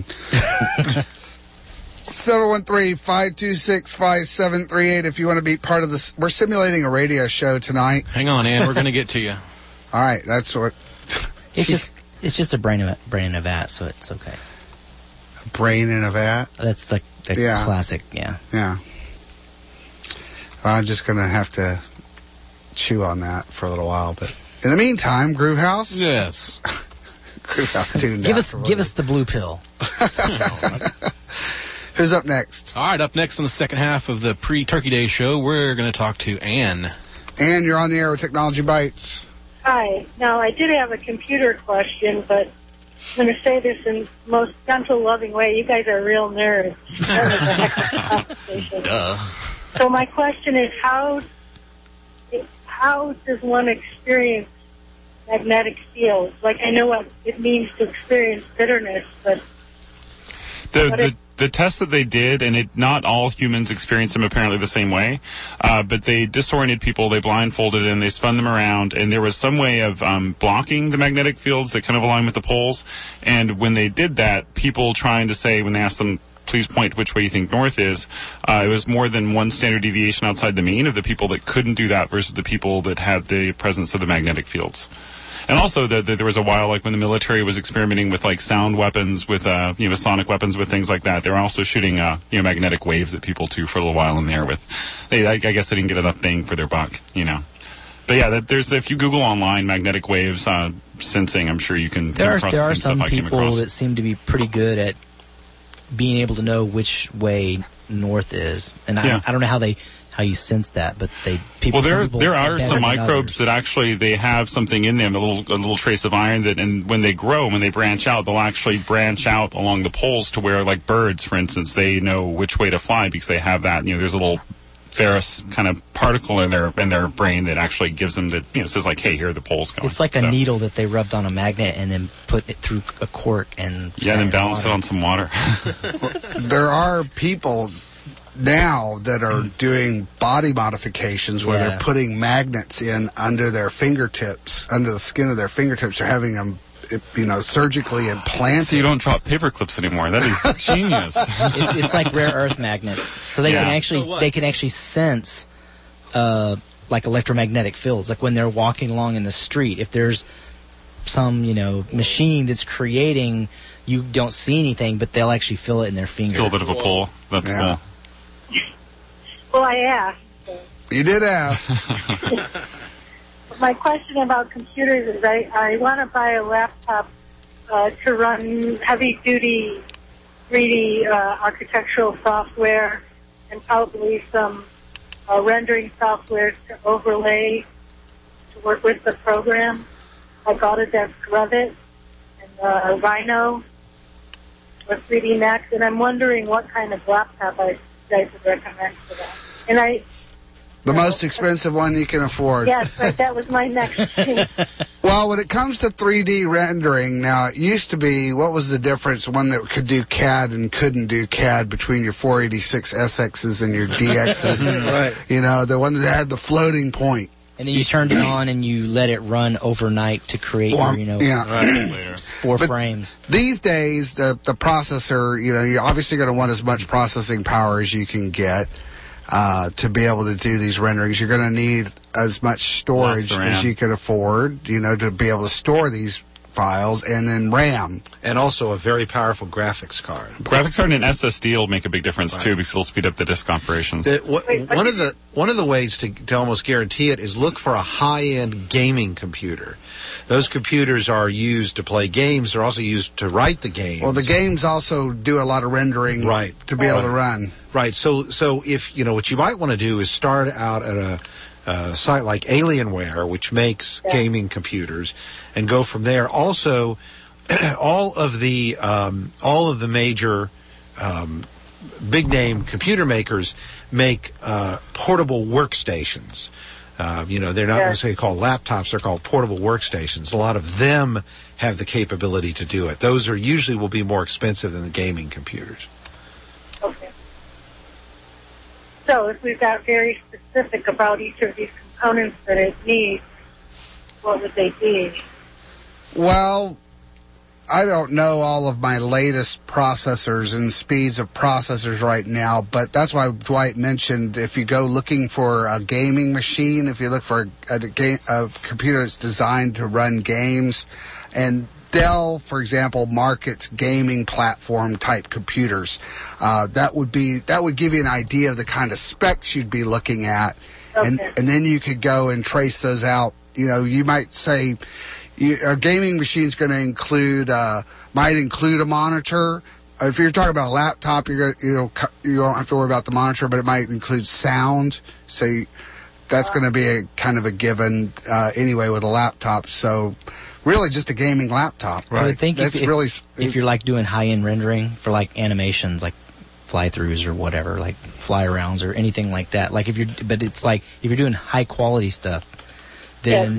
713-526-5738 if you want to be part of this. We're simulating a radio show tonight. Hang on, Ann. We're going to get to you. All right, that's what. It's just a brain in a vat, so it's okay. A brain in a vat? That's the classic, yeah. Yeah. Well, I'm just going to have to chew on that for a little while. But in the meantime, Groove House? Yes. Groove House tuned Give us the blue pill. Who's up next? All right, up next on the second half of the pre-Turkey Day show, we're going to talk to Ann. Ann, you're on the air with Technology Bites. Hi. Now, I did have a computer question, but I'm going to say this in the most gentle, loving way. You guys are real nerds. Duh. So my question is, how does one experience magnetic fields? Like, I know what it means to experience bitterness, but... The test that they did, and not all humans experience them apparently the same way, but they disoriented people, they blindfolded them, they spun them around, and there was some way of blocking the magnetic fields that kind of align with the poles. And when they did that, people trying to say, when they asked them, please point which way you think north is, it was more than one standard deviation outside the mean of the people that couldn't do that versus the people that had the presence of the magnetic fields. And also, there was a while, like when the military was experimenting with like sound weapons, with sonic weapons, with things like that. They were also shooting magnetic waves at people too for a little while in there. I guess they didn't get enough bang for their buck, But yeah, if you Google online magnetic waves sensing, I'm sure you can come across the same stuff I came across. There are some people that seem to be pretty good at being able to know which way north is, and I don't know how you sense that, but there are some microbes that actually they have something in them, a little trace of iron that, and when they grow, when they branch out, they'll actually branch out along the poles to where, like birds, for instance, they know which way to fly because they have that. There's a little ferrous kind of particle in their brain that actually gives them says like, hey, here are the poles going. It's like a needle that they rubbed on a magnet and then put it through a cork and then balance it on some water. There are people now that are doing body modifications where they're putting magnets in under their fingertips, under the skin of their fingertips. They're having them, surgically implanted. So you don't drop paper clips anymore. That is genius. It's like rare earth magnets, so they can actually sense like electromagnetic fields. Like when they're walking along in the street, if there's some machine that's creating, you don't see anything, but they'll actually feel it in their finger. Feel a bit of a pull. That's cool. Well, I asked. You did ask. My question about computers is I want to buy a laptop to run heavy-duty 3D architectural software and probably some rendering software to overlay to work with the program, like Autodesk Revit and Rhino or 3D Max. And I'm wondering what kind of laptop you guys would recommend for that. And the most expensive one you can afford. Yes, right, that was my next thing. Well, when it comes to 3D rendering, now it used to be, what was the difference, one that could do CAD and couldn't do CAD between your 486 SXs and your DXs? Right. The ones that had the floating point. And then you turned it on and you let it run overnight to create your, 4 frames. These days, the processor, you're obviously going to want as much processing power as you can get to be able to do these renderings. You're going to need as much storage as you can afford, to be able to store these files, and then RAM. And also a very powerful graphics card. Graphics card and an SSD will make a big difference too, because it'll speed up the disk operations. One of the ways to almost guarantee it is look for a high-end gaming computer. Those computers are used to play games. They're also used to write the games. Well, the games also do a lot of rendering to be able to run. Right. So if what you might want to do is start out at a site like Alienware, which makes gaming computers, and go from there. Also, all of the major big name computer makers make portable workstations. They're not necessarily called laptops; they're called portable workstations. A lot of them have the capability to do it. Those usually will be more expensive than the gaming computers. Okay. So if we've got very specific about each of these components that it needs, what would they be? Well, I don't know all of my latest processors and speeds of processors right now, but that's why Dwight mentioned if you go looking for a gaming machine, if you look for a computer that's designed to run games, and Dell, for example, markets gaming platform type computers. That would give you an idea of the kind of specs you'd be looking at, and then you could go and trace those out. You might say a gaming machine's going to include might include a monitor. If you're talking about a laptop, you don't have to worry about the monitor, but it might include sound. So that's going to be a kind of a given anyway with a laptop. So. Really, just a gaming laptop, right? I would think if you're like doing high-end rendering for like animations, like fly-throughs or whatever, like fly-arounds or anything like that. Like if you're doing high-quality stuff, then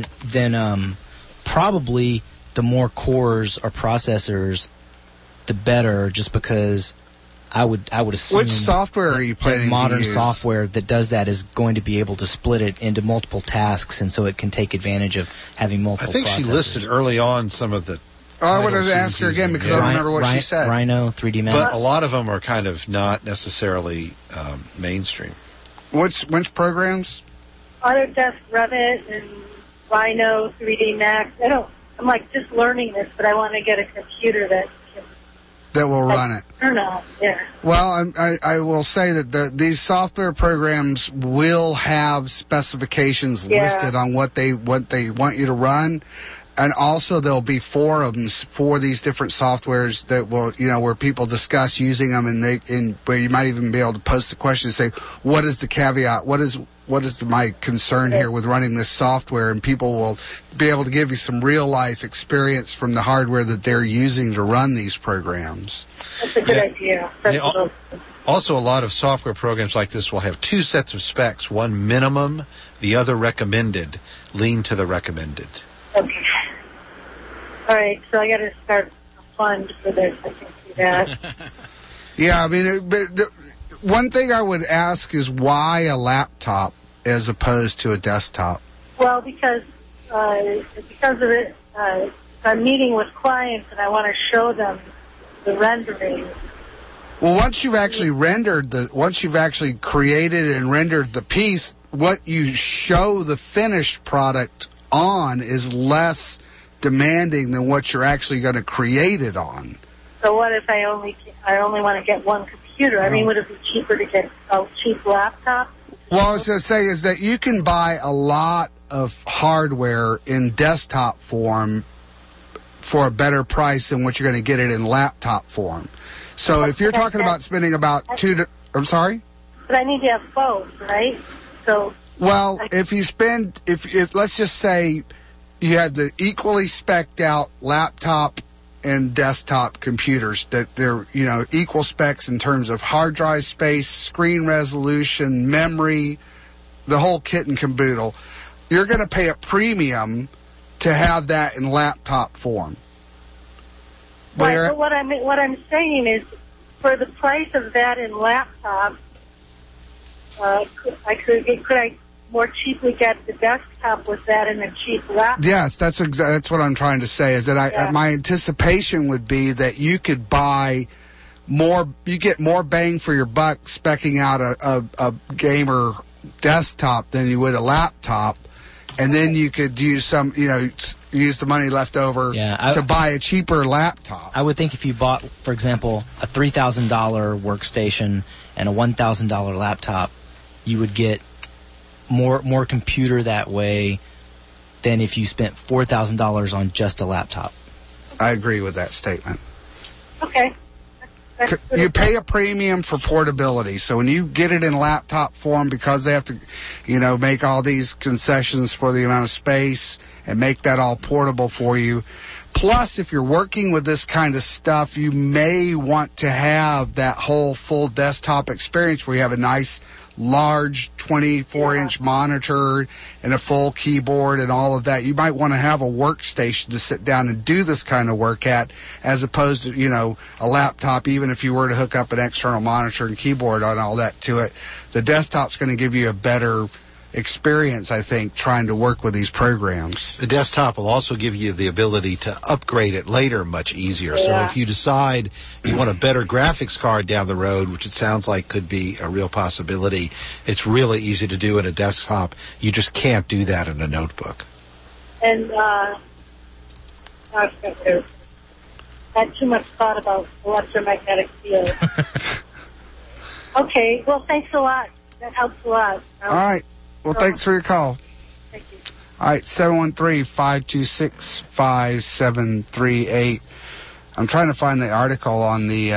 probably the more cores or processors, the better. Just because I would assume. Which software are you planning modern to use? software that does that is going to be able to split it into multiple tasks, and so it can take advantage of having multiple. I think processors. she listed early on some of the. I wanted to ask her again because I don't remember what she said. Rhino, 3D Max. But a lot of them are kind of not necessarily mainstream. Which programs? Autodesk Revit and Rhino, 3D Max. I'm like just learning this, but I want to get a computer that will run it. Or not, yeah. Well, I will say that these software programs will have specifications listed on what they want you to run, and also there'll be forums for these different softwares that will where people discuss using them, and where you might even be able to post the question and say, what is the caveat? What is my concern here with running this software? And people will be able to give you some real-life experience from the hardware that they're using to run these programs. That's a good idea. Also, a lot of software programs like this will have two sets of specs, one minimum, the other recommended. Lean to the recommended. Okay. All right, so I got to start a fund for this. I can see that. Yeah, I mean, one thing I would ask is why a laptop as opposed to a desktop? Well, because of it, I'm meeting with clients and I want to show them the rendering. Well, once you've actually created and rendered the piece, what you show the finished product on is less demanding than what you're actually going to create it on. So what if I only want to get one computer? I mean, would it be cheaper to get a cheap laptop? Well, I was going to say is that you can buy a lot of hardware in desktop form for a better price than what you're going to get it in laptop form. So if you're talking about spending about I'm sorry? But I need to have both, right? So. Well, if you spend, if let's just say you have the equally spec'd out laptop and desktop computers that they're, equal specs in terms of hard drive space, screen resolution, memory, the whole kit and caboodle, you're going to pay a premium to have that in laptop form. Right, but what I'm saying is, for the price of that in laptop, could I more cheaply get the desktop with that in a cheap laptop? Yes, that's what I'm trying to say. Is that my anticipation would be that you could buy more, you get more bang for your buck specking out a gamer desktop than you would a laptop. and then you could use use the money left over to buy a cheaper laptop. I would think if you bought, for example, a $3,000 workstation and a $1,000 laptop, you would get more computer that way than if you spent $4,000 on just a laptop. I agree with that statement. Okay. You pay a premium for portability. So when you get it in laptop form, because they have to, make all these concessions for the amount of space and make that all portable for you. Plus, if you're working with this kind of stuff, you may want to have that whole full desktop experience where you have a nice, large 24-inch monitor and a full keyboard and all of that. You might want to have a workstation to sit down and do this kind of work at, as opposed to, a laptop. Even if you were to hook up an external monitor and keyboard and all that to it, the desktop's going to give you a better experience, I think, trying to work with these programs. The desktop will also give you the ability to upgrade it later much easier. So if you decide you want a better graphics card down the road, which it sounds like could be a real possibility, it's really easy to do in a desktop. You just can't do that in a notebook. And I had too much thought about electromagnetic fields. Okay, well, thanks a lot. That helps a lot. All right. Well, thanks for your call. Thank you. All right, 713-526-5738. I'm trying to find the article on the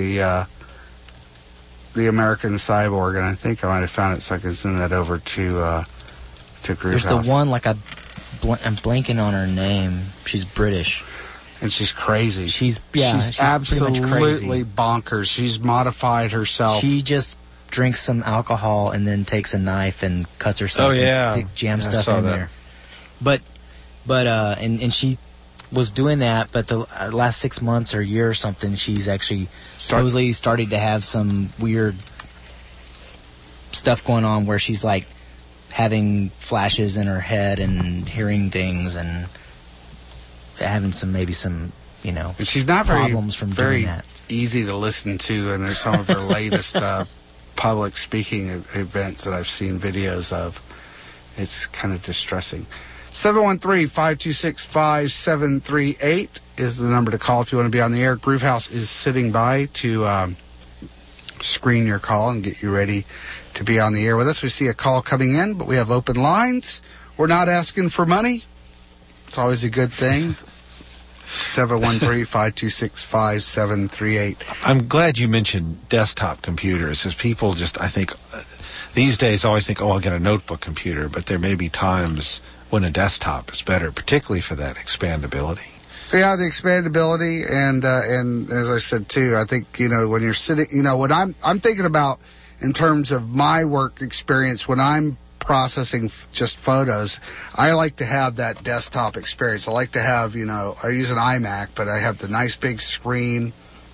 American Cyborg, and I think I might have found it, so I can send that over to Groove There's House. the one, I'm blanking on her name. She's British. And she's crazy. She's absolutely bonkers. She's modified herself. She just drinks some alcohol and then takes a knife and cuts herself and jams stuff in there. But she was doing that, but the last 6 months or a year or something, she's actually supposedly started to have some weird stuff going on where she's like having flashes in her head and hearing things and having some and she's not problems from doing that. Easy to listen to, and there's some of her latest public speaking events that I've seen videos of. It's kind of distressing. 713-526-5738 is the number to call if you want to be on the air. Groove House is sitting by to screen your call and get you ready to be on the air with us. We see a call coming in, but we have open lines. We're not asking for money. It's always a good thing. 713-526-5738. I'm glad you mentioned desktop computers, because people just, I think, these days always think, I'll get a notebook computer, but there may be times when a desktop is better, particularly for that expandability. Yeah, the expandability, and as I said too, I think, when you're sitting, what I'm thinking about in terms of my work experience when I'm processing just photos, I like to have that desktop experience. I like to have, I use an iMac, but I have the nice big screen.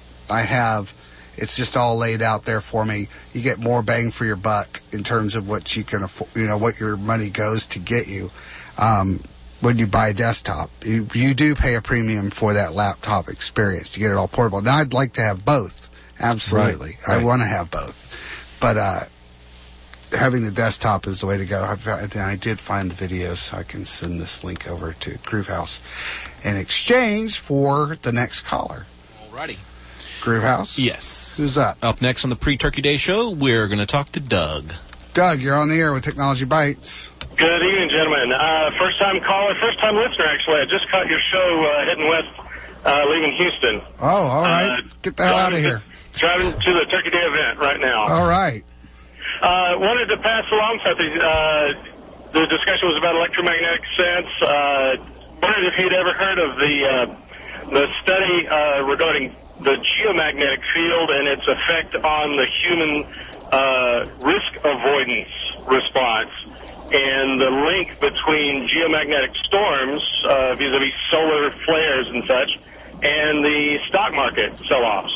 It's just all laid out there for me. You get more bang for your buck in terms of what you can afford, what your money goes to get you. When you buy a desktop, you do pay a premium for that laptop experience to get it all portable. Now, I'd like to have both. Absolutely. Right. I want to have both. But having the desktop is the way to go. I did find the video, so I can send this link over to Groove House in exchange for the next caller. Alrighty. Groove House? Yes. Who's up? Up next on the Pre-Turkey Day Show, we're going to talk to Doug. Doug, you're on the air with Technology Bites. Good evening, gentlemen. First-time caller, first-time listener, actually. I just caught your show heading west, leaving Houston. Oh, all right. Get the hell out of here. Driving to the Turkey Day event right now. All right. Wanted to pass along something. The discussion was about electromagnetic sense. Wondered if you'd ever heard of the study regarding the geomagnetic field and its effect on the human risk avoidance response, and the link between geomagnetic storms, vis-a-vis solar flares and such, and the stock market sell-offs.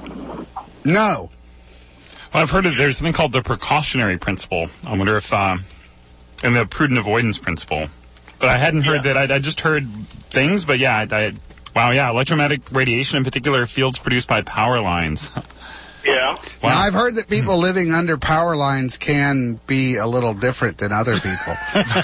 No. Well, I've heard there's something called the precautionary principle. I wonder if, and the prudent avoidance principle. But I hadn't heard that. I just heard things, but yeah, electromagnetic radiation, in particular fields produced by power lines. Yeah. Now, I've heard that people living under power lines can be a little different than other people.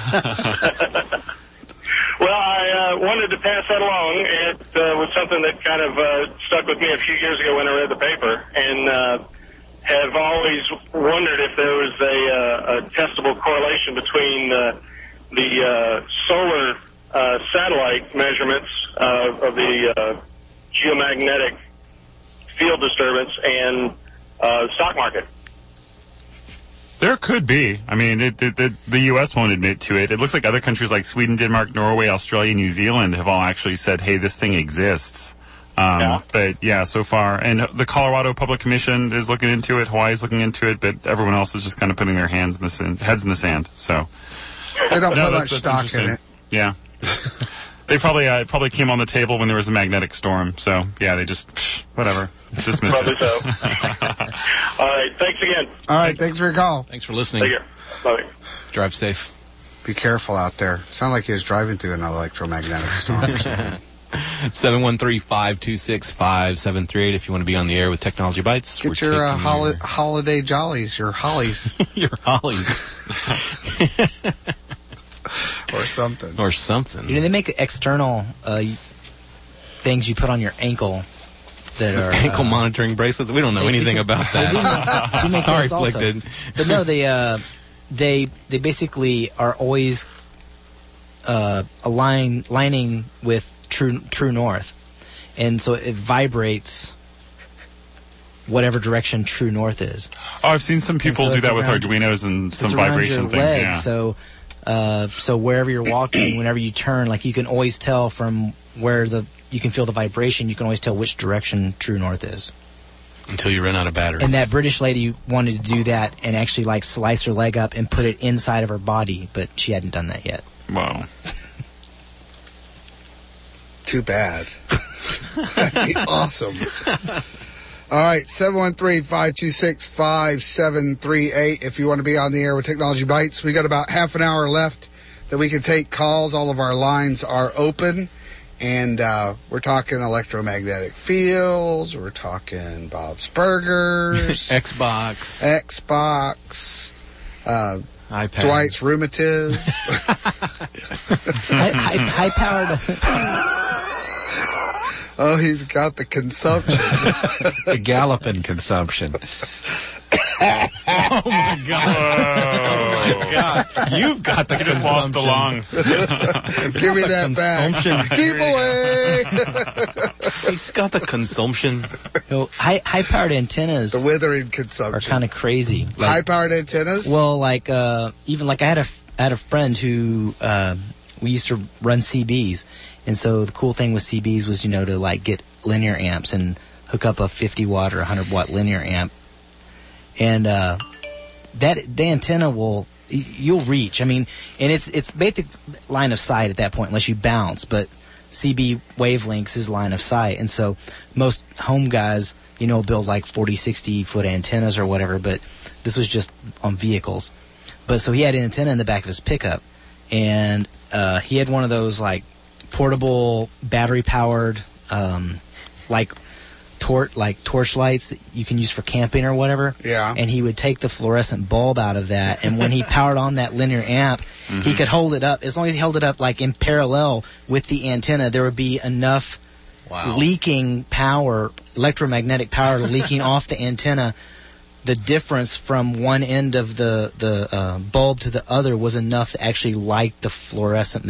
Well, I wanted to pass that along. It was something that kind of stuck with me a few years ago when I read the paper, and have always wondered if there was a testable correlation between the solar satellite measurements of the geomagnetic field disturbance and the stock market. There could be. I mean, the U.S. won't admit to it. It looks like other countries like Sweden, Denmark, Norway, Australia, New Zealand have all actually said, hey, this thing exists. But, yeah, so far. And the Colorado Public Commission is looking into it. Hawaii's looking into it. But everyone else is just kind of putting their heads in the sand. So they don't put much stock in it. Yeah. They probably came on the table when there was a magnetic storm. So, yeah, they just, whatever. Just missed Probably it. so. All right. Thanks again. All right. Thanks for your call. Thanks for listening. Take care. Bye. Drive safe. Be careful out there. Sound like he was driving through an electromagnetic storm or something. 713-526-5738 if you want to be on the air with Technology Bites. Get your holiday jollies, your hollies. Your hollies. Or something. Or something. You know, they make external things you put on your ankle that are... Ankle monitoring bracelets? We don't know anything about that. Sorry, Afflicted. But no, they basically are always aligning with true north. And so it vibrates whatever direction true north is. Oh, I've seen some people do that with Arduinos and some vibration things. Leg, yeah. So wherever you're walking, whenever you turn, like you can always tell from where you can feel the vibration. You can always tell which direction true north is. Until you run out of batteries. And that British lady wanted to do that and actually like slice her leg up and put it inside of her body, but she hadn't done that yet. Wow. Too bad. That'd be awesome. All right, 713-526-5738 if you want to be on the air with Technology Bites. We got about half an hour left that we can take calls. All of our lines are open. And we're talking electromagnetic fields. We're talking Bob's Burgers. Xbox. iPads. Dwight's Rheumatiz. High-powered... Oh, he's got the consumption. The galloping consumption. Oh my God! Oh my God! You've got the just lost a lung. Give me that back. Keep away. He's got the consumption. You know, high-powered antennas. The withering consumption are kind of crazy. Like, high-powered antennas. Well, like even like I had a friend who we used to run CBs, and so the cool thing with CBs was to like get linear amps and hook up a 50-watt or 100-watt linear amp. And the antenna you'll reach. I mean, and it's basic line of sight at that point, unless you bounce. But CB wavelengths is line of sight, and so most home guys, build like 40, 60-foot antennas or whatever. But this was just on vehicles. But so he had an antenna in the back of his pickup, and he had one of those like portable battery-powered torch lights that you can use for camping or whatever. Yeah. And he would take the fluorescent bulb out of that, and when he powered on that linear amp, he could hold it up. As long as he held it up like in parallel with the antenna, there would be enough leaking power, electromagnetic power leaking off the antenna. The difference from one end of the bulb to the other was enough to actually light the fluorescent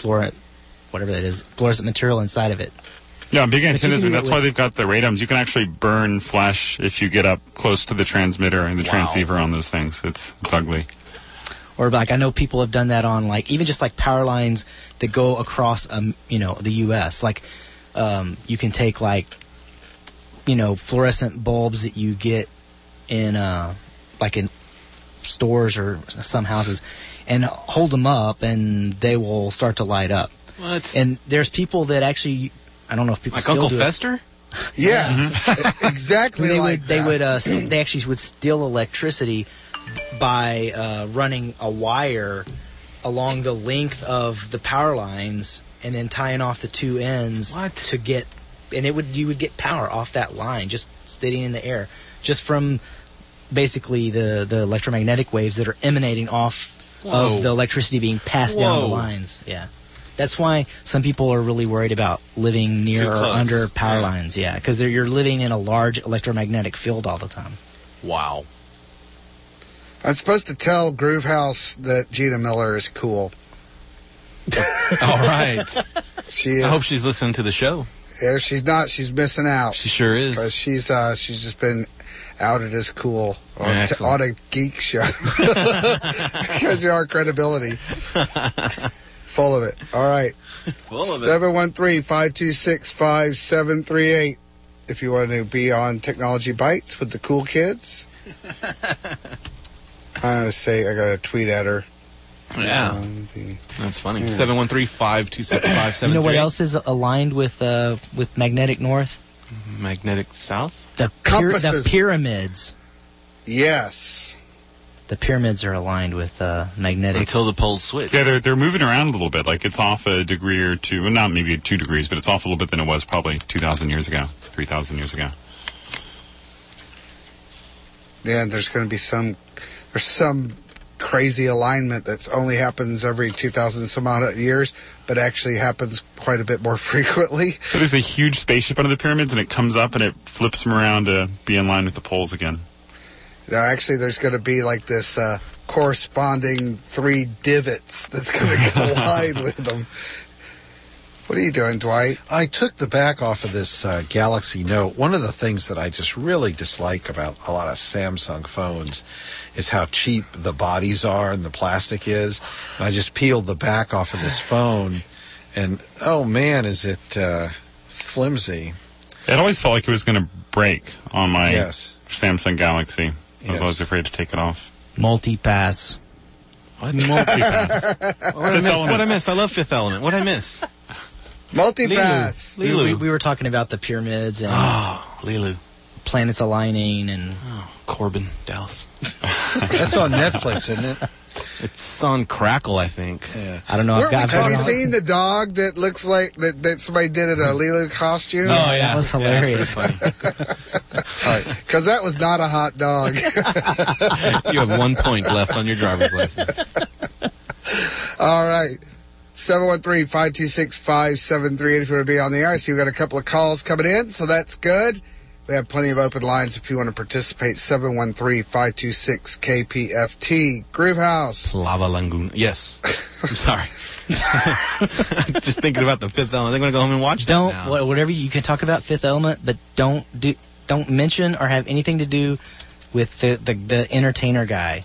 material inside of it. Yeah, big antennas. That's why they've got the radomes. You can actually burn flash if you get up close to the transmitter and the transceiver on those things. It's ugly. Or like I know people have done that on like even just like power lines that go across the U.S. Like you can take like fluorescent bulbs that you get in like in stores or some houses and hold them up and they will start to light up. What? And there's people that actually. I don't know if people like still Uncle do Fester? Yes, exactly. They actually would steal electricity by running a wire along the length of the power lines and then tying off the two ends to get, and you would get power off that line just sitting in the air, just from basically the electromagnetic waves that are emanating off Whoa. of the electricity being passed down the Whoa. lines. Yeah. That's why some people are really worried about living near Too or close. under power lines. Yeah, because you're living in a large electromagnetic field all the time. Wow. I'm supposed to tell Groovehouse that Gina Miller is cool. All right. She is. I hope she's listening to the show. If she's not, she's missing out. She sure is. Because she's just been outed as cool on, Excellent. on a geek show. Because of our credibility. Full of it. All right. Full of it. 713-526-5738 if you want to be on Technology Bites with the cool kids. I'm going to say, I got to tweet at her. Yeah. That's funny. Yeah. 713-526-5738. You know what else is aligned with Magnetic North? Magnetic South? The pyramids. Yes. The pyramids are aligned with magnetic. Until the poles switch. Yeah, they're moving around a little bit. Like it's off a degree or two. Well, not maybe 2 degrees, but it's off a little bit than it was probably 2,000 years ago, 3,000 years ago. Yeah, and there's going to be some crazy alignment that only happens every 2,000 some odd years, but actually happens quite a bit more frequently. So there's a huge spaceship under the pyramids, and it comes up and it flips them around to be in line with the poles again. Actually, there's going to be like this corresponding 3 divots that's going to collide with them. What are you doing, Dwight? I took the back off of this Galaxy Note. One of the things that I just really dislike about a lot of Samsung phones is how cheap the bodies are and the plastic is. And I just peeled the back off of this phone, and oh man, is it flimsy. It always felt like it was going to break on my Yes. Samsung Galaxy. I was Yes. always afraid to take it off. Multipass. Multipass. What I miss? I love Fifth Element. What I miss? Multipass. Lilu. We were talking about the pyramids and Lilu. planets aligning and Corbin, Dallas. That's on Netflix, isn't it? It's on Crackle, I think. Yeah. I don't know. Have you seen the dog that looks like that somebody did in a Lilu costume? Oh, yeah. That was hilarious. Because that was not a hot dog. You have 1 point left on your driver's license. All right. 713-526-5738 if you want to be on the air. I see we've got a couple of calls coming in, so that's good. We have plenty of open lines if you want to participate. 713-526-KPFT. Groovehouse. Lava Lagoon. Yes. I'm sorry. Just thinking about the Fifth Element. They're going to go home and watch that now. Whatever you can talk about Fifth Element, but don't mention or have anything to do with the entertainer guy.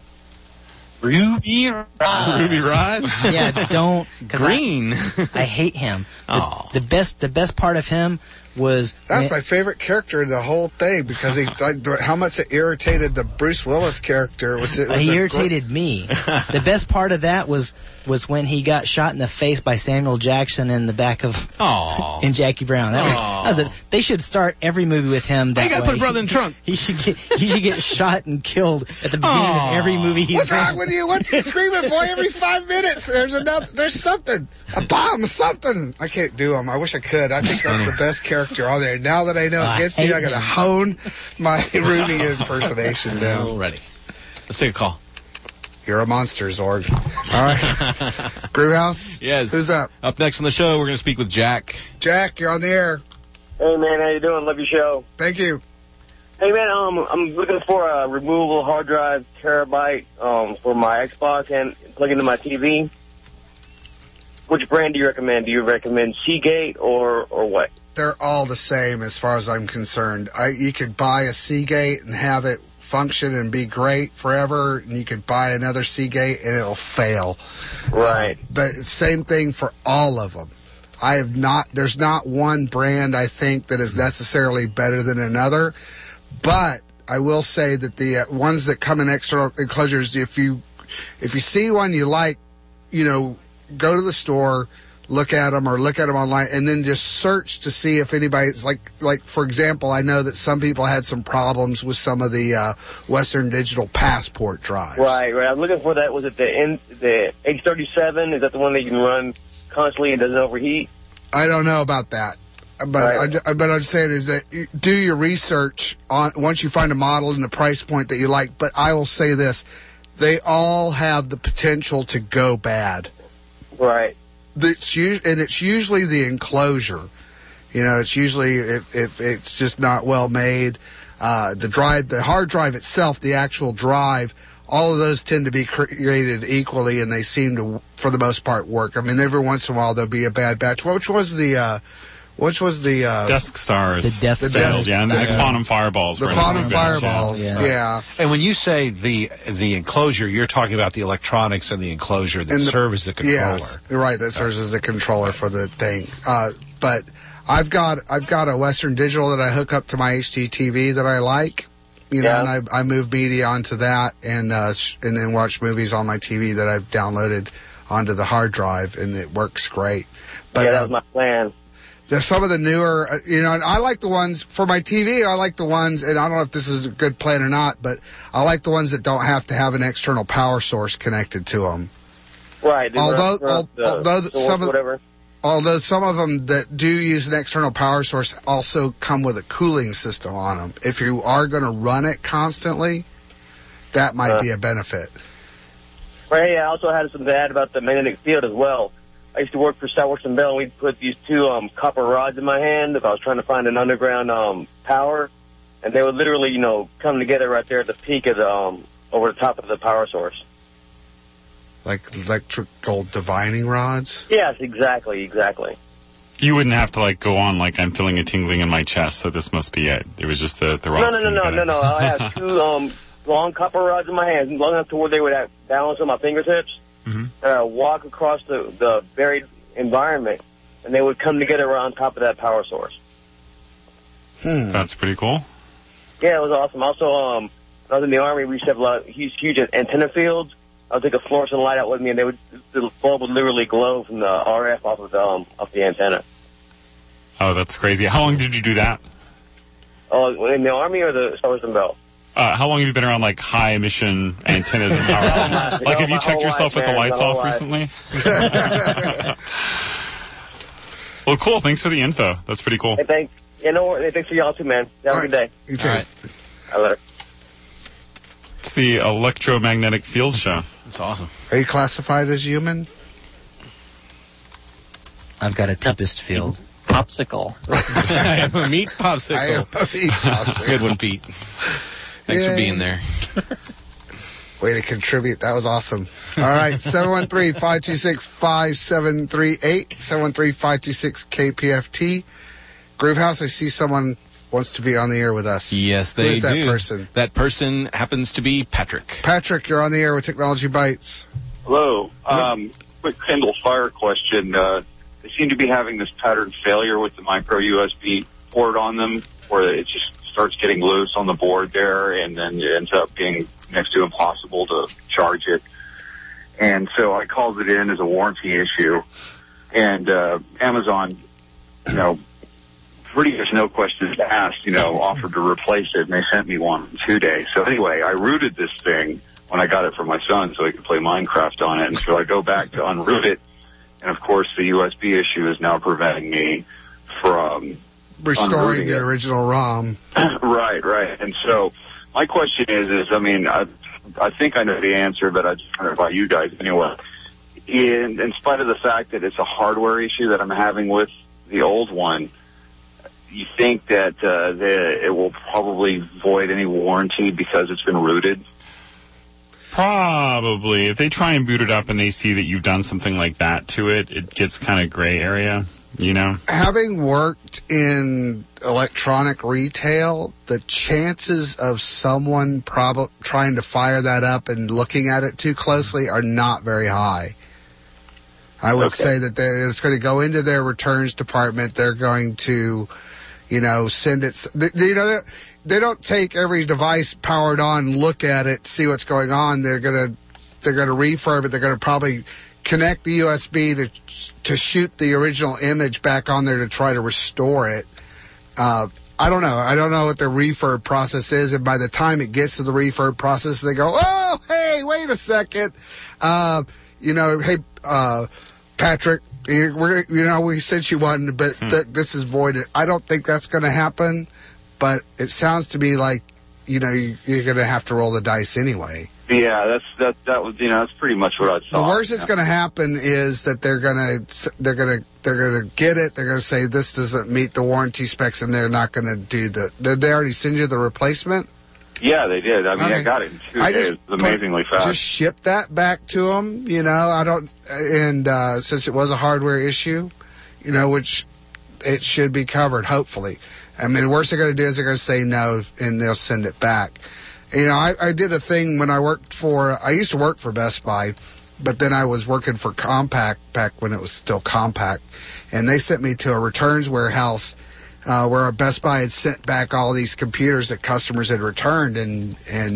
Ruby Rod. Ruby Rod? Yeah, don't. Green. I hate him. Oh. The best part of him was That's my favorite character in the whole thing because how much it irritated the Bruce Willis character. He irritated me. The best part of that was when he got shot in the face by Samuel Jackson in the back of in Jackie Brown. That was they should start every movie with him. That You got to way. put brother in trunk. He should get shot and killed at the beginning of every movie he's What's in. wrong with you? What's you screaming, boy? Every 5 minutes, there's something. A bomb, something. I can't do them. I wish I could. I think that's the best character on there. Now that I know it gets you, I got to hone my Ruby impersonation down. Alrighty. Let's take a call. You're a monster, Zorg. All right. Groovehouse? Yes. Who's up? Up next on the show, we're going to speak with Jack. Jack, you're on the air. Hey man, how you doing? Love your show. Thank you. Hey man, I'm looking for a removable hard drive terabyte for my Xbox and plug into my TV. Which brand do you recommend? Do you recommend Seagate or what? They're all the same as far as I'm concerned. You could buy a Seagate and have it function and be great forever, and you could buy another Seagate and it'll fail. Right. But same thing for all of them. There's not one brand I think that is necessarily better than another, but I will say that the ones that come in external enclosures, if you see one you like, go to the store, look at them online, and then just search to see if anybody's like for example, I know that some people had some problems with some of the Western Digital Passport drives. Right. I'm looking for that. Was it the H37? Is that the one that you can run constantly and doesn't overheat? I don't know about that. I'm saying is that you do your research on once you find a model and the price point that you like. But I will say this: they all have the potential to go bad. Right. It's usually the enclosure. It's usually if it's just not well made. The hard drive itself, the actual drive, all of those tend to be created equally, and they seem to, for the most part, work. I mean, every once in a while there'll be a bad batch. Which was the Desk Stars? The Death Stars. Yeah, and the Quantum Fireballs. The Quantum Fireballs. Yeah. And when you say the enclosure, you're talking about the electronics and the enclosure that serve as the controller. Yes, right. That serves as the controller for the thing. But I've got a Western Digital that I hook up to my HDTV that I like. And I move media onto that and then watch movies on my TV that I've downloaded onto the hard drive, and it works great. But that was my plan. There's some of the newer, and I like the ones for my TV. I like the ones, and I don't know if this is a good plan or not, but I like the ones that don't have to have an external power source connected to them. Right. Although some of them that do use an external power source also come with a cooling system on them. If you are going to run it constantly, that might be a benefit. Right. I also had some to add about the magnetic field as well. I used to work for Southwest and Bell, and we'd put these two copper rods in my hand if I was trying to find an underground power, and they would literally, come together right there at the peak of the over the top of the power source. Like electrical divining rods? Yes, exactly. You wouldn't have to go on I'm feeling a tingling in my chest, so this must be it. It was just the rods. No. I have two long copper rods in my hands, long enough to where they would have balance on my fingertips. Mm-hmm. Walk across the buried environment, and they would come together on top of that power source. That's pretty cool. Yeah, it was awesome. Also, when I was in the Army, we used to have huge antenna fields. I would take a fluorescent light out with me, and the bulb would literally glow from the RF off the antenna. Oh, that's crazy. How long did you do that? Oh, in the Army or the Southwest and Bell? How long have you been around high emission antennas and power? Have you checked yourself with the lights off recently? Well, cool. Thanks for the info. That's pretty cool. Hey, thanks. Thanks for y'all too, man. Have a good day. You too. All right. Later. It's the Electromagnetic Field Show. That's awesome. Are you classified as human? I've got a Tempest field. Popsicle. I am a meat popsicle. Good one, Pete. Thanks for being there. Way to contribute. That was awesome. All right, 713-526-5738, 713-526-KPFT. Groovehouse, I see someone wants to be on the air with us. Yes, they do. Who is that person? That person happens to be Patrick. Patrick, you're on the air with Technology Bites. Hello. Quick Kindle Fire question. They seem to be having this pattern failure with the micro USB port on them, where it just starts getting loose on the board there, and then it ends up being next to impossible to charge it. And so I called it in as a warranty issue, and Amazon, pretty much no questions asked, offered to replace it, and they sent me one in 2 days. So anyway, I rooted this thing when I got it from my son so he could play Minecraft on it, and so I go back to unroot it, and of course the USB issue is now preventing me from restoring the original ROM. Right. And so my question is I think I know the answer, but I just wonder about you guys anyway. In spite of the fact that it's a hardware issue that I'm having with the old one, you think that it will probably void any warranty because it's been rooted? Probably. If they try and boot it up and they see that you've done something like that to it, it gets kind of gray area. Having worked in electronic retail, the chances of someone trying to fire that up and looking at it too closely are not very high. I would say that it's going to go into their returns department. They're going to, send it. They don't take every device powered on, look at it, see what's going on. They're going to refurb it. They're going to probably connect the USB to shoot the original image back on there to try to restore it. I don't know. I don't know what the refurb process is, and by the time it gets to the refurb process, they go, "Oh, hey, wait a second, hey, Patrick, we sent you one, but this is voided. I don't think that's going to happen, but it sounds to me like, you're going to have to roll the dice anyway. Yeah, that was that's pretty much what I thought. The worst that's going to happen is that they're going to get it. They're going to say this doesn't meet the warranty specs, and they're not going to do Did they already send you the replacement? Yeah, they did. I mean, I got it in 2 days. It was amazingly fast. Just ship that back to them. I don't. And since it was a hardware issue, which it should be covered. Hopefully, I mean, the worst they're going to do is they're going to say no, and they'll send it back. I did a thing when I used to work for Best Buy, but then I was working for Compaq back when it was still Compaq, and they sent me to a returns warehouse where a Best Buy had sent back all these computers that customers had returned, and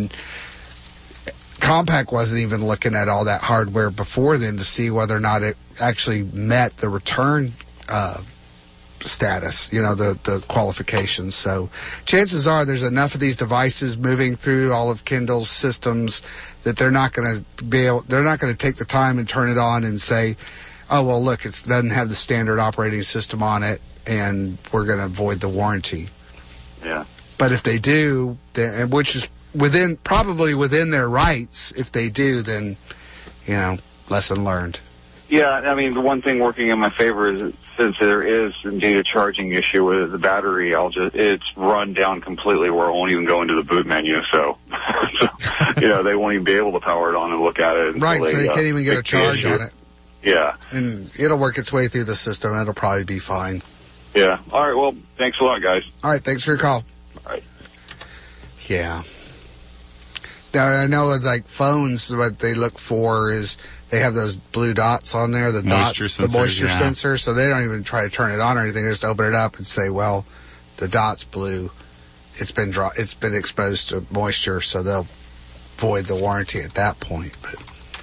Compaq wasn't even looking at all that hardware before then to see whether or not it actually met the return status, the qualifications. So chances are there's enough of these devices moving through all of Kindle's systems that they're not going to take the time and turn it on and say, oh, well, look, it doesn't have the standard operating system on it, and we're going to void the warranty. Yeah. But if they do, which is probably within their rights, if they do, then, lesson learned. Yeah, I mean, the one thing working in my favor is since there is indeed a charging issue with the battery, it's run down completely where it won't even go into the boot menu. So, they won't even be able to power it on and look at it. Right, so you can't even get a charge on it. Yeah. And it'll work its way through the system. It'll probably be fine. Yeah. All right, well, thanks a lot, guys. All right, thanks for your call. All right. Yeah. Now, I know with phones, what they look for is they have those blue dots on there, the moisture sensor, so they don't even try to turn it on or anything. They just open it up and say, well, the dot's blue. It's been exposed to moisture, so they'll void the warranty at that point. But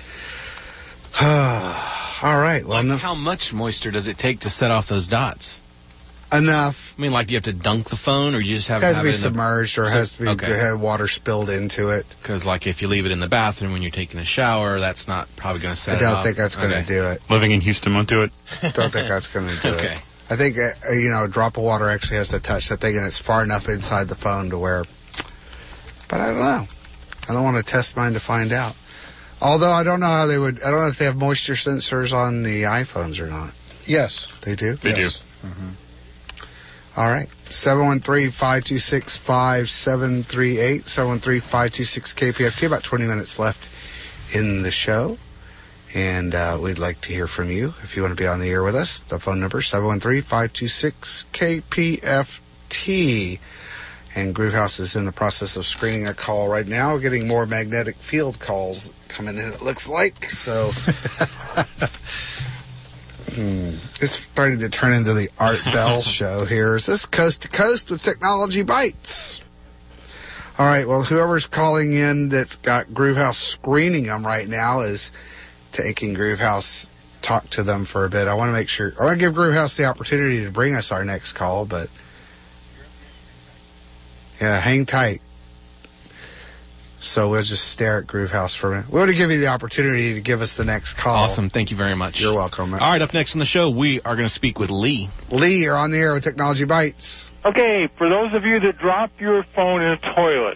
all right. Well, how much moisture does it take to set off those dots? Enough. I mean, do you have to dunk the phone, or you just have it has to be submerged, or it has to be have water spilled into it? Because, if you leave it in the bathroom when you're taking a shower, that's not probably going to set it off. I don't think that's going to do it. Living in Houston won't do it. Don't think that's going to do it. I think a drop of water actually has to touch that thing, and it's far enough inside the phone to where. But I don't know. I don't want to test mine to find out. Although I don't know how they would. I don't know if they have moisture sensors on the iPhones or not. Yes, they do. They do. Mm-hmm. All right. 713-526-5738. 713-526-KPFT. About 20 minutes left in the show. And we'd like to hear from you if you want to be on the air with us. The phone number is 713-526-KPFT. And Groovehouse is in the process of screening a call right now. We're getting more magnetic field calls coming in, it looks like. So it's starting to turn into the Art Bell show here. Is this Coast to Coast with Technology Bites? All right, well, whoever's calling in that's got Groovehouse screening them right now is taking Groovehouse, talk to them for a bit. I want to make sure, I want to give Groovehouse the opportunity to bring us our next call, but yeah, hang tight. So we'll just stare at Groovehouse for a minute. We want to give you the opportunity to give us the next call. Awesome. Thank you very much. You're welcome. All right, up next on the show, we are going to speak with Lee. Lee, you're on the air with Technology Bites. Okay, for those of you that drop your phone in a toilet,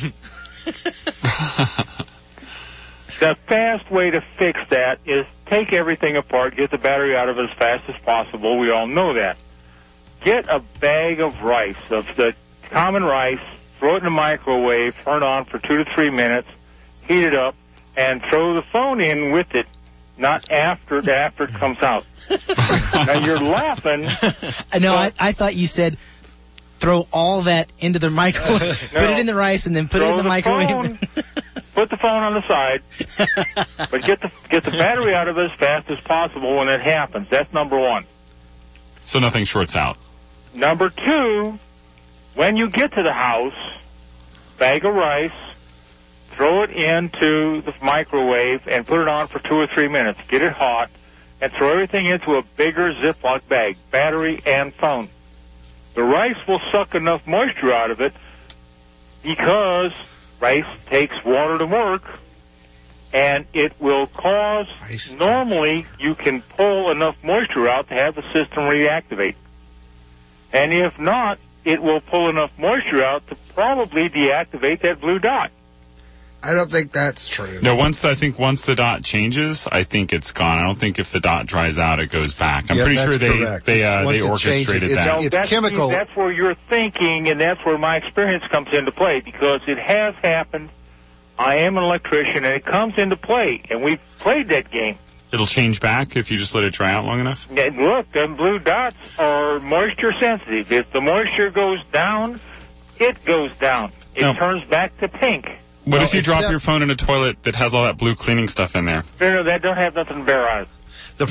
the fast way to fix that is take everything apart, get the battery out of it as fast as possible. We all know that. Get a bag of rice, of the common rice, throw it in the microwave, turn it on for 2 to 3 minutes, heat it up, and throw the phone in with it, not after it comes out. Now, you're laughing. No, I thought you said throw all that into the microwave, put it in the rice, and then put it in the microwave. Put the phone on the side, but get the battery out of it as fast as possible when it happens. That's number one. So nothing shorts out. Number two, when you get to the house, bag of rice, throw it into the microwave and put it on for 2 or 3 minutes. Get it hot and throw everything into a bigger Ziploc bag, battery and phone. The rice will suck enough moisture out of it because rice takes water to work. and it will cause, normally you can pull enough moisture out to have the system reactivate. And if not, it will pull enough moisture out to probably deactivate that blue dot. I don't think that's true. No, once the dot changes, I think it's gone. I don't think if the dot dries out, it goes back. I'm pretty sure they orchestrated that. It's chemical. That's where you're thinking, and that's where my experience comes into play, because it has happened. I am an electrician, and it comes into play, and we've played that game. It'll change back if you just let it dry out long enough? Yeah, look, them blue dots are moisture sensitive. If the moisture goes down, it goes down. It turns back to pink. What if you drop your phone in a toilet that has all that blue cleaning stuff in there? No, that don't have nothing to bear on it. The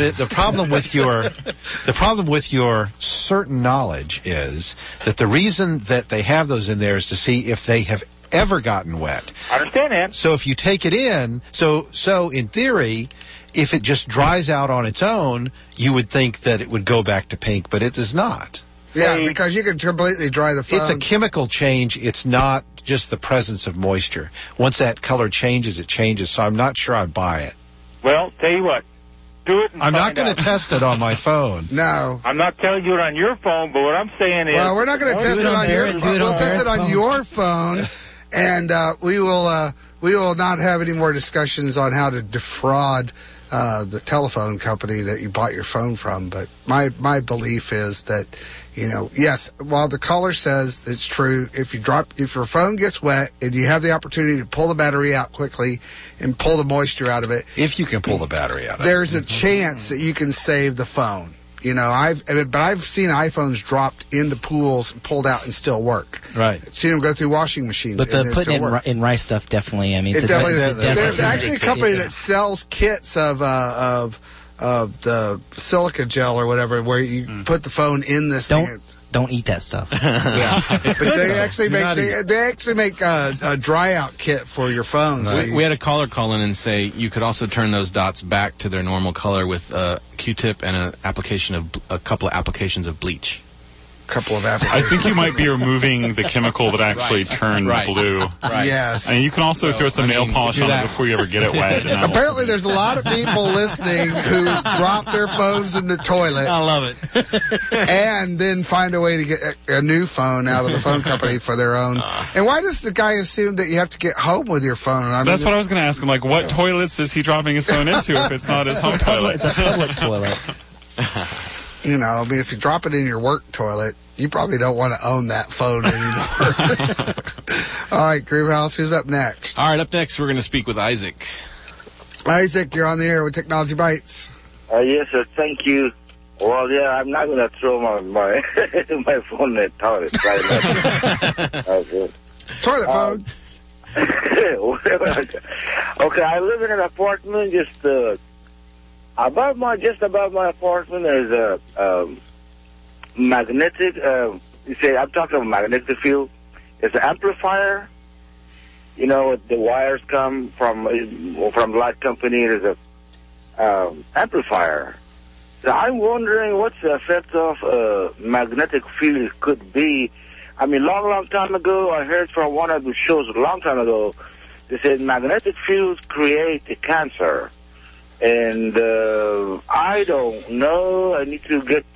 problem with your certain knowledge is that the reason that they have those in there is to see if they have ever gotten wet. I understand that. So if you take it in, so in theory, if it just dries out on its own, you would think that it would go back to pink, but it does not. Yeah, because you can completely dry the phone. It's a chemical change. It's not just the presence of moisture. Once that color changes, it changes. So I'm not sure I buy it. Well, tell you what. Do it and I'm not going to test it on my phone. No. I'm not telling you it on your phone, but what I'm saying is... Well, we're not going to test it on your phone. We'll test it on your phone, and we will not have any more discussions on how to defraud the telephone company that you bought your phone from. But my belief is that, yes, while the caller says it's true, if your phone gets wet and you have the opportunity to pull the battery out quickly and pull the moisture out of it, if you can pull the battery out of it, there's a chance that you can save the phone. I've seen iPhones dropped into pools, pulled out, and still work. Right. I've seen them go through washing machines. But the putting in rice stuff definitely. I mean, there's actually a company that sells kits of the silica gel or whatever, where you put the phone in this. Don't eat that stuff. Yeah, but they actually make a dry out kit for your phone. Right. We had a caller call in and say you could also turn those dots back to their normal color with a Q-tip and a couple of applications of bleach. I think you might be removing the chemical that actually turns blue. Right. Yes. And you can also throw some nail polish on it before you ever get it wet. Apparently, there's a lot of people listening who drop their phones in the toilet. I love it. And then find a way to get a new phone out of the phone company for their own. And why does the guy assume that you have to get home with your phone? That's what I was going to ask him. Like, what toilets is he dropping his phone into if it's not his home toilet? It's a public toilet. If you drop it in your work toilet, you probably don't want to own that phone anymore. All right, Greenhouse, who's up next? All right, up next, we're going to speak with Isaac. Isaac, you're on the air with Technology Bites. Yes, sir. Thank you. Well, yeah, I'm not going to throw my phone in the toilet. Toilet phone. Okay, I live in an apartment just above my apartment. There's a magnetic. I'm talking about magnetic field. It's an amplifier. The wires come from the light company. There's a amplifier. So I'm wondering what the effect of magnetic field could be. I mean, long time ago, I heard from one of the shows a long time ago. They said magnetic fields create a cancer. And I don't know. I need to get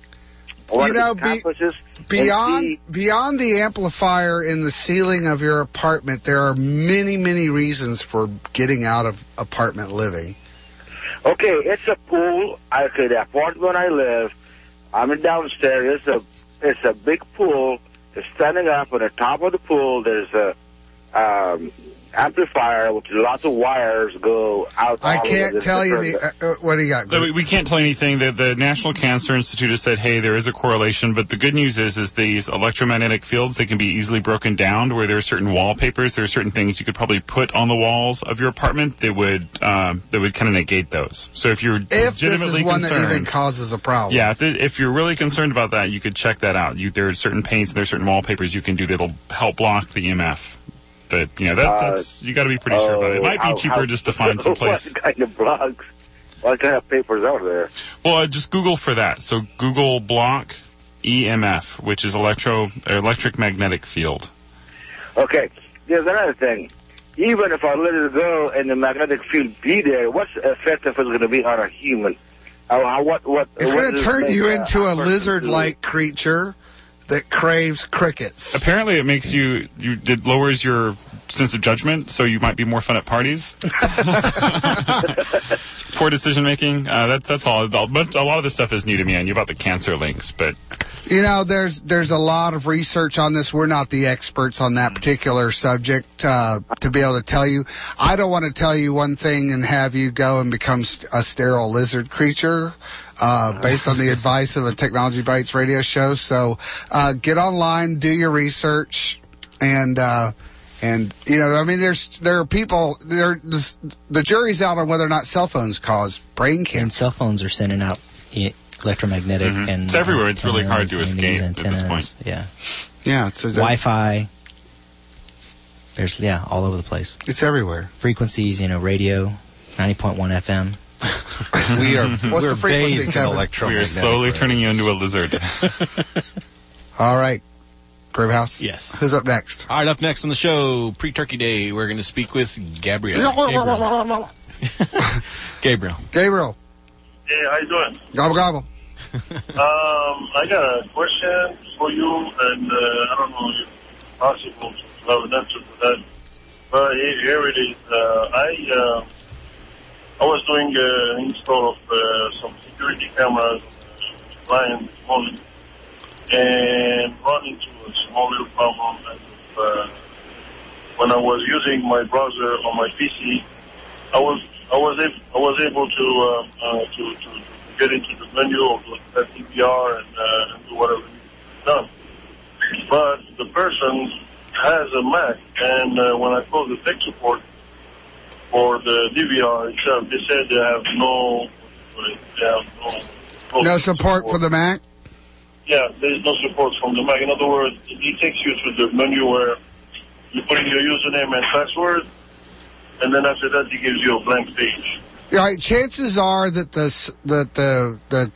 beyond the amplifier in the ceiling of your apartment, there are many, many reasons for getting out of apartment living. Okay, it's a pool. The apartment I live, I'm downstairs. It's a big pool. It's standing up on the top of the pool. There's a amplifier with lots of wires go out. I can't tell you what do you got? We can't tell anything. The National Cancer Institute has said, hey, there is a correlation, but the good news is these electromagnetic fields, they can be easily broken down to where there are certain wallpapers, there are certain things you could probably put on the walls of your apartment that would kind of negate those. So if you're legitimately one concerned, that even causes a problem. Yeah, if you're really concerned about that, you could check that out. There are certain paints and there are certain wallpapers you can do that'll help block the EMF. But, that's you got to be pretty sure about it. It might be cheaper just to find some place. What kind of blogs? What kind of papers are there? Well, just Google for that. So Google block EMF, which is electric magnetic field. Okay. There's another thing. even if I let it go and the magnetic field be there, what's the effect of it's going to be on a human? It's going to turn you into a lizard-like creature that craves crickets. Apparently, it makes it lowers your sense of judgment, so you might be more fun at parties. Poor decision making. That's all. But a lot of this stuff is new to me. I knew about the cancer links, but there's a lot of research on this. We're not the experts on that particular subject to be able to tell you. I don't want to tell you one thing and have you go and become a sterile lizard creature. Based on the advice of a Technology Bites radio show. So get online, do your research, and there are people. The jury's out on whether or not cell phones cause brain cancer. And cell phones are sending out electromagnetic and it's everywhere. It's really hard to escape at this point. Yeah. It's Wi-Fi. There's all over the place. It's everywhere. Frequencies, radio, 90.1 FM. We're bathed in electromagnetic. We are slowly turning you into a lizard. All right, Grubhouse. Yes. Who's up next? All right, up next on the show, pre-Turkey Day, we're going to speak with Gabriel. Gabriel. Hey, how you doing? Gobble gobble. I got a question for you, and I don't know if it's possible to have an answer to that. But here it is. I was doing an install of some security cameras on a client this morning and run into a small little problem. When I was using my browser on my PC, I was able to get into the menu of the DVR and do whatever needs done. But the person has a Mac, and when I called the tech support for the DVR itself, they said they have no support for the Mac? Yeah, there's no support from the Mac. In other words, it takes you to the menu where you put in your username and password, and then after that, it gives you a blank page. Right. Chances are that the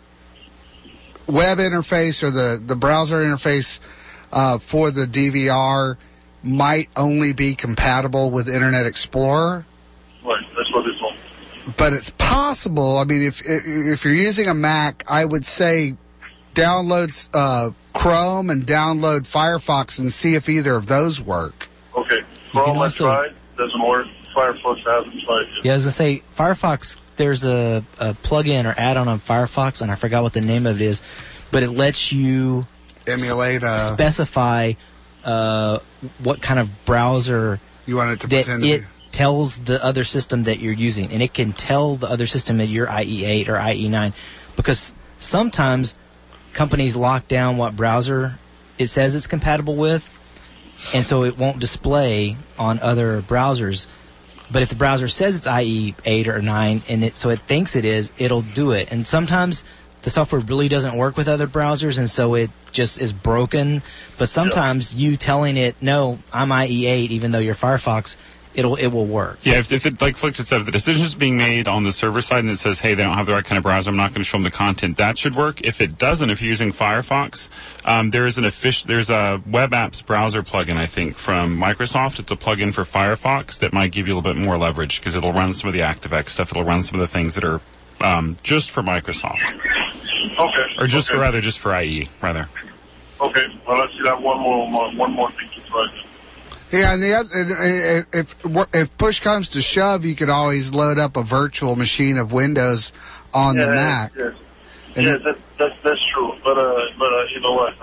web interface or the browser interface for the DVR might only be compatible with Internet Explorer. Right, that's what it's on. But it's possible. I mean, if you're using a Mac, I would say download Chrome and download Firefox and see if either of those work. Okay. Chrome I tried, doesn't work. Firefox I haven't tried yet. Yeah, I was going to say, Firefox, there's a plug-in or add-on on Firefox, and I forgot what the name of it is, but it lets you emulate specify what kind of browser you want it to pretend to be. Tells the other system that you're using, and it can tell the other system that you're IE8 or IE9, because sometimes companies lock down what browser it says it's compatible with, and so it won't display on other browsers. But if the browser says it's IE8 or 9, and so it thinks it is, it'll do it. And sometimes the software really doesn't work with other browsers, and so it just is broken. But sometimes you telling it, no, I'm IE8, even though you're Firefox, it will work. Yeah, if it, like Flick just said, if the decision is being made on the server side and it says, hey, they don't have the right kind of browser, I'm not going to show them the content, that should work. If it doesn't, if you're using Firefox, there's a web apps browser plugin, I think, from Microsoft. It's a plugin for Firefox that might give you a little bit more leverage because it'll run some of the ActiveX stuff. It'll run some of the things that are just for Microsoft. Okay. Or just for IE, rather. Okay. Well, let's see that one more thing to try. Yeah, and if push comes to shove, you could always load up a virtual machine of Windows on the Mac. Yes, that's true. But you know what?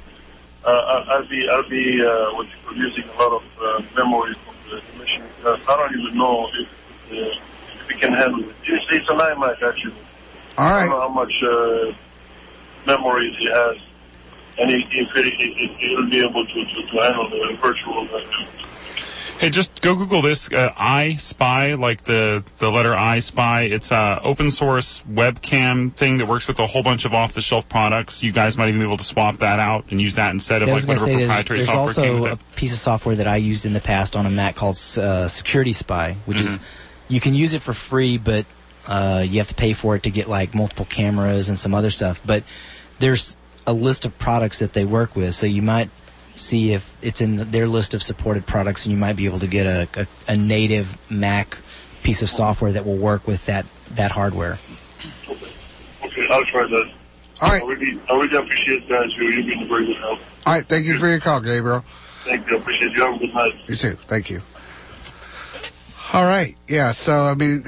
I'll be using a lot of memory from the machine. I don't even know if we can handle it. It's an iMac actually. All right. I don't know how much memory it has. And it'll be able to handle the virtual. Hey, just go Google this. iSpy, like the letter I Spy. It's a open source webcam thing that works with a whole bunch of off-the-shelf products. You guys might even be able to swap that out and use that instead of like whatever proprietary software came with it. There's also a piece of software that I used in the past on a Mac called Security Spy, which is, you can use it for free, but you have to pay for it to get like multiple cameras and some other stuff. But there's a list of products that they work with, so you might see if it's in their list of supported products, and you might be able to get a native Mac piece of software that will work with that hardware. Okay, I'll try that. All right. I really appreciate that. You've been a very good help. All right, thank you for your call, Gabriel. Thank you. I appreciate you. Have a good night. You too. Thank you. All right. Yeah, so, I mean,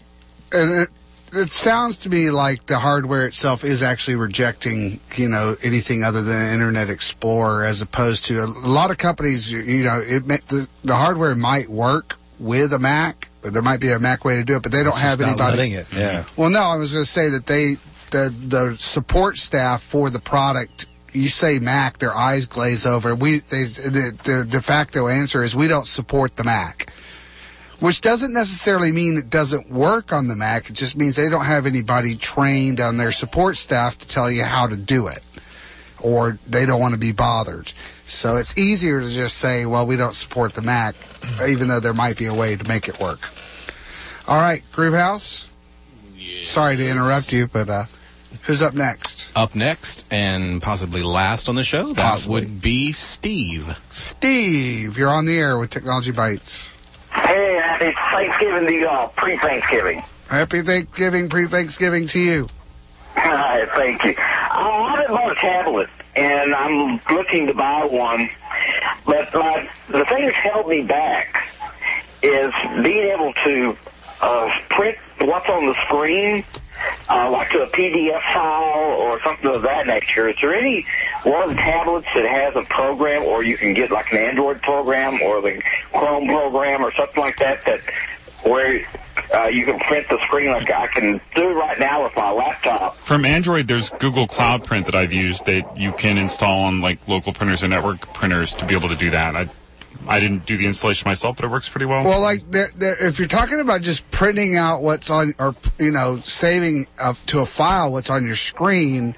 it sounds to me like the hardware itself is actually rejecting, anything other than Internet Explorer, as opposed to a lot of companies, the hardware might work with a Mac. There might be a Mac way to do it, but they don't have anybody. Not letting it, yeah. Well, no, I was going to say that the support staff for the product, you say Mac, their eyes glaze over. The de facto answer is we don't support the Mac, which doesn't necessarily mean it doesn't work on the Mac. It just means they don't have anybody trained on their support staff to tell you how to do it, or they don't want to be bothered. So it's easier to just say, well, we don't support the Mac, even though there might be a way to make it work. All right, Groovehouse. Yes. Sorry to interrupt you, but who's up next? Up next, and possibly last on the show, that would be Steve. Steve, you're on the air with Technology Bites. Hey, happy Thanksgiving to you all, pre-Thanksgiving. Happy Thanksgiving, pre-Thanksgiving to you. All right, thank you. I bought a tablet, and I'm looking to buy one, but the thing that's held me back is being able to print what's on the screen, like to a PDF file or something of that nature. Is there any one of the tablets that has a program, or you can get like an Android program or the Chrome program or something like that, where you can print the screen like I can do right now with my laptop? From Android, there's Google Cloud Print that I've used that you can install on like local printers or network printers to be able to do that. I didn't do the installation myself, but it works pretty well. Well, like if you're talking about just printing out what's on, or saving to a file what's on your screen,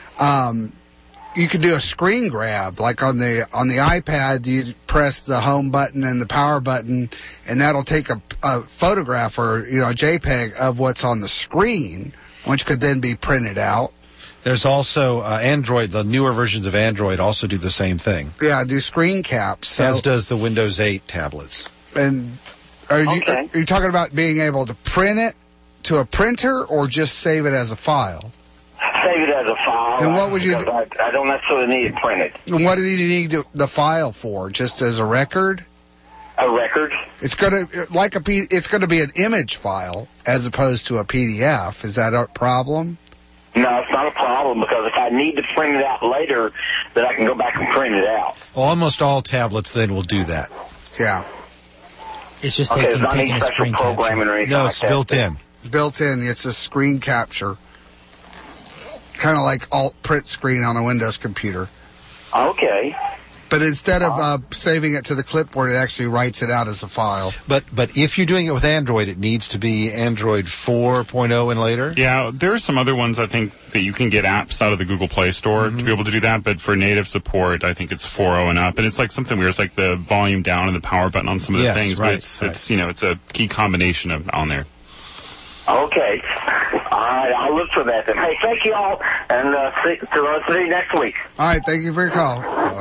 you can do a screen grab. Like on the iPad, you press the home button and the power button, and that'll take a photograph or a JPEG of what's on the screen, which could then be printed out. There's also Android. The newer versions of Android also do the same thing. Yeah, do screen caps. As does the Windows 8 tablets. And are you talking about being able to print it to a printer or just save it as a file? Save it as a file. And what would you? I don't necessarily need it printed. And what do you need the file for? Just as a record? A record. It's it's gonna be an image file as opposed to a PDF. Is that a problem? No, it's not a problem, because if I need to print it out later, then I can go back and print it out. Well, almost all tablets then will do that. Yeah. It's just taking a screen capture. No, it's built in. Built in. It's a screen capture. Kind of like alt print screen on a Windows computer. Okay. But instead of saving it to the clipboard, it actually writes it out as a file. But if you're doing it with Android, it needs to be Android 4.0 and later? Yeah, there are some other ones, I think, that you can get apps out of the Google Play Store to be able to do that. But for native support, I think it's 4.0 and up. And it's like something weird. It's like the volume down and the power button on some of the things. Right, but it's it's a key combination on there. Okay. All right, I'll look for that then. Hey, thank you all, and see you next week. All right, thank you for your call.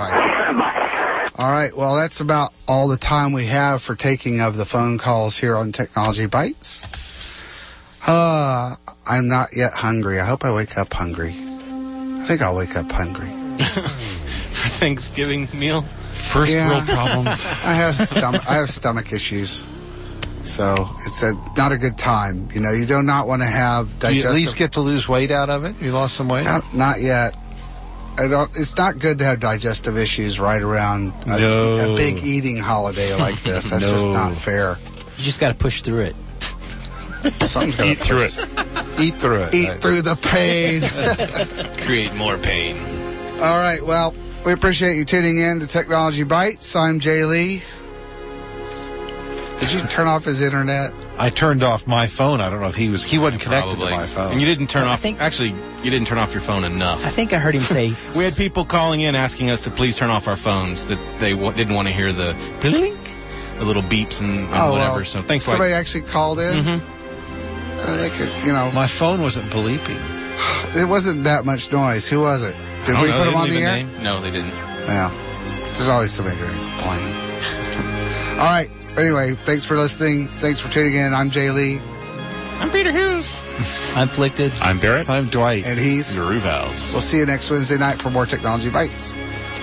Bye. All right, well, that's about all the time we have for taking of the phone calls here on Technology Bites. I'm not yet hungry. I hope I wake up hungry. I think I'll wake up hungry. For Thanksgiving meal? First world problems. I have stomach issues. So it's not a good time. You do not want to have digestive... Do you at least get to lose weight out of it? You lost some weight? Not yet. It's not good to have digestive issues right around a big eating holiday like this. That's just not fair. You just got to push through it. Eat through it. Eat through it. Eat through the pain. Create more pain. All right. Well, we appreciate you tuning in to Technology Bites. I'm Jay Lee. Did you turn off his internet? I turned off my phone. I don't know if he wasn't connected to my phone. And you didn't turn off, actually, you didn't turn off your phone enough. I think I heard him say... We had people calling in asking us to please turn off our phones, that they didn't want to hear the blink, the little beeps and whatever. Well, so thanks. Somebody actually called in? Mm-hmm. They could, My phone wasn't bleeping. It wasn't that much noise. Who was it? Did we put him on the air? No, they didn't. Yeah. There's always somebody to complain. All right. Anyway, thanks for listening. Thanks for tuning in. I'm Jay Lee. I'm Peter Hughes. I'm Flicted. I'm Barrett. I'm Dwight. And he's Ruvels. We'll see you next Wednesday night for more Technology Bites.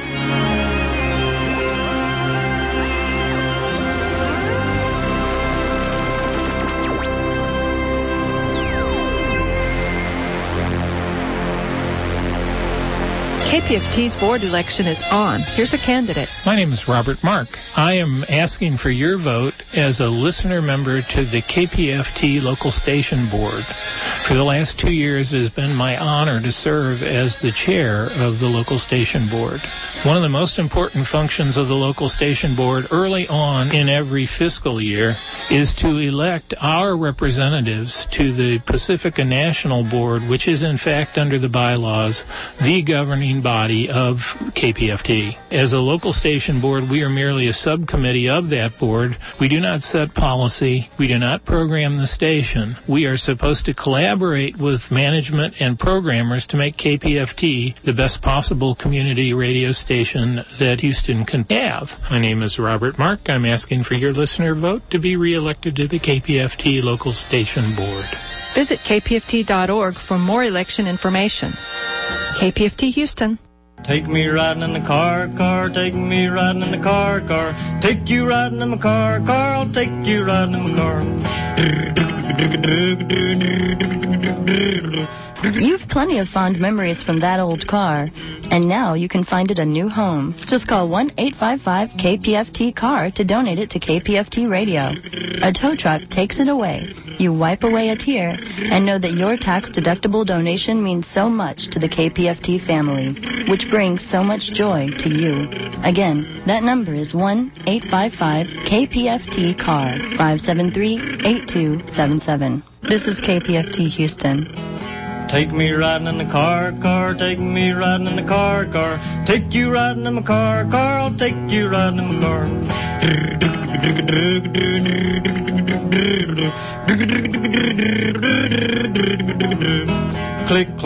KPFT's board election is on. Here's a candidate. My name is Robert Mark. I am asking for your vote as a listener member to the KPFT local station board. For the last 2 years, it has been my honor to serve as the chair of the local station board. One of the most important functions of the local station board early on in every fiscal year is to elect our representatives to the Pacifica National Board, which is in fact under the bylaws the governing body of KPFT. As a local station board, we are merely a subcommittee of that board. We do not set policy. We do not program the station. We are supposed to collaborate with management and programmers to make KPFT the best possible community radio station that Houston can have. My name is Robert Mark. I'm asking for your listener vote to be reelected to the KPFT local station board. Visit kpft.org for more election information. KPFT Houston. Take me riding in the car, take me riding in the car, take you riding in my car, I'll take you riding in my car. You've plenty of fond memories from that old car, and now you can find it a new home. Just call 1-855-KPFT-CAR to donate it to KPFT Radio. A tow truck takes it away. You wipe away a tear and know that your tax-deductible donation means so much to the KPFT family, which brings so much joy to you. Again, that number is 1-855-KPFT-CAR, 573-8277. This is KPFT Houston. Take me riding in the car, take me riding in the car, take you riding in my car, I'll take you riding in my car. Click, click.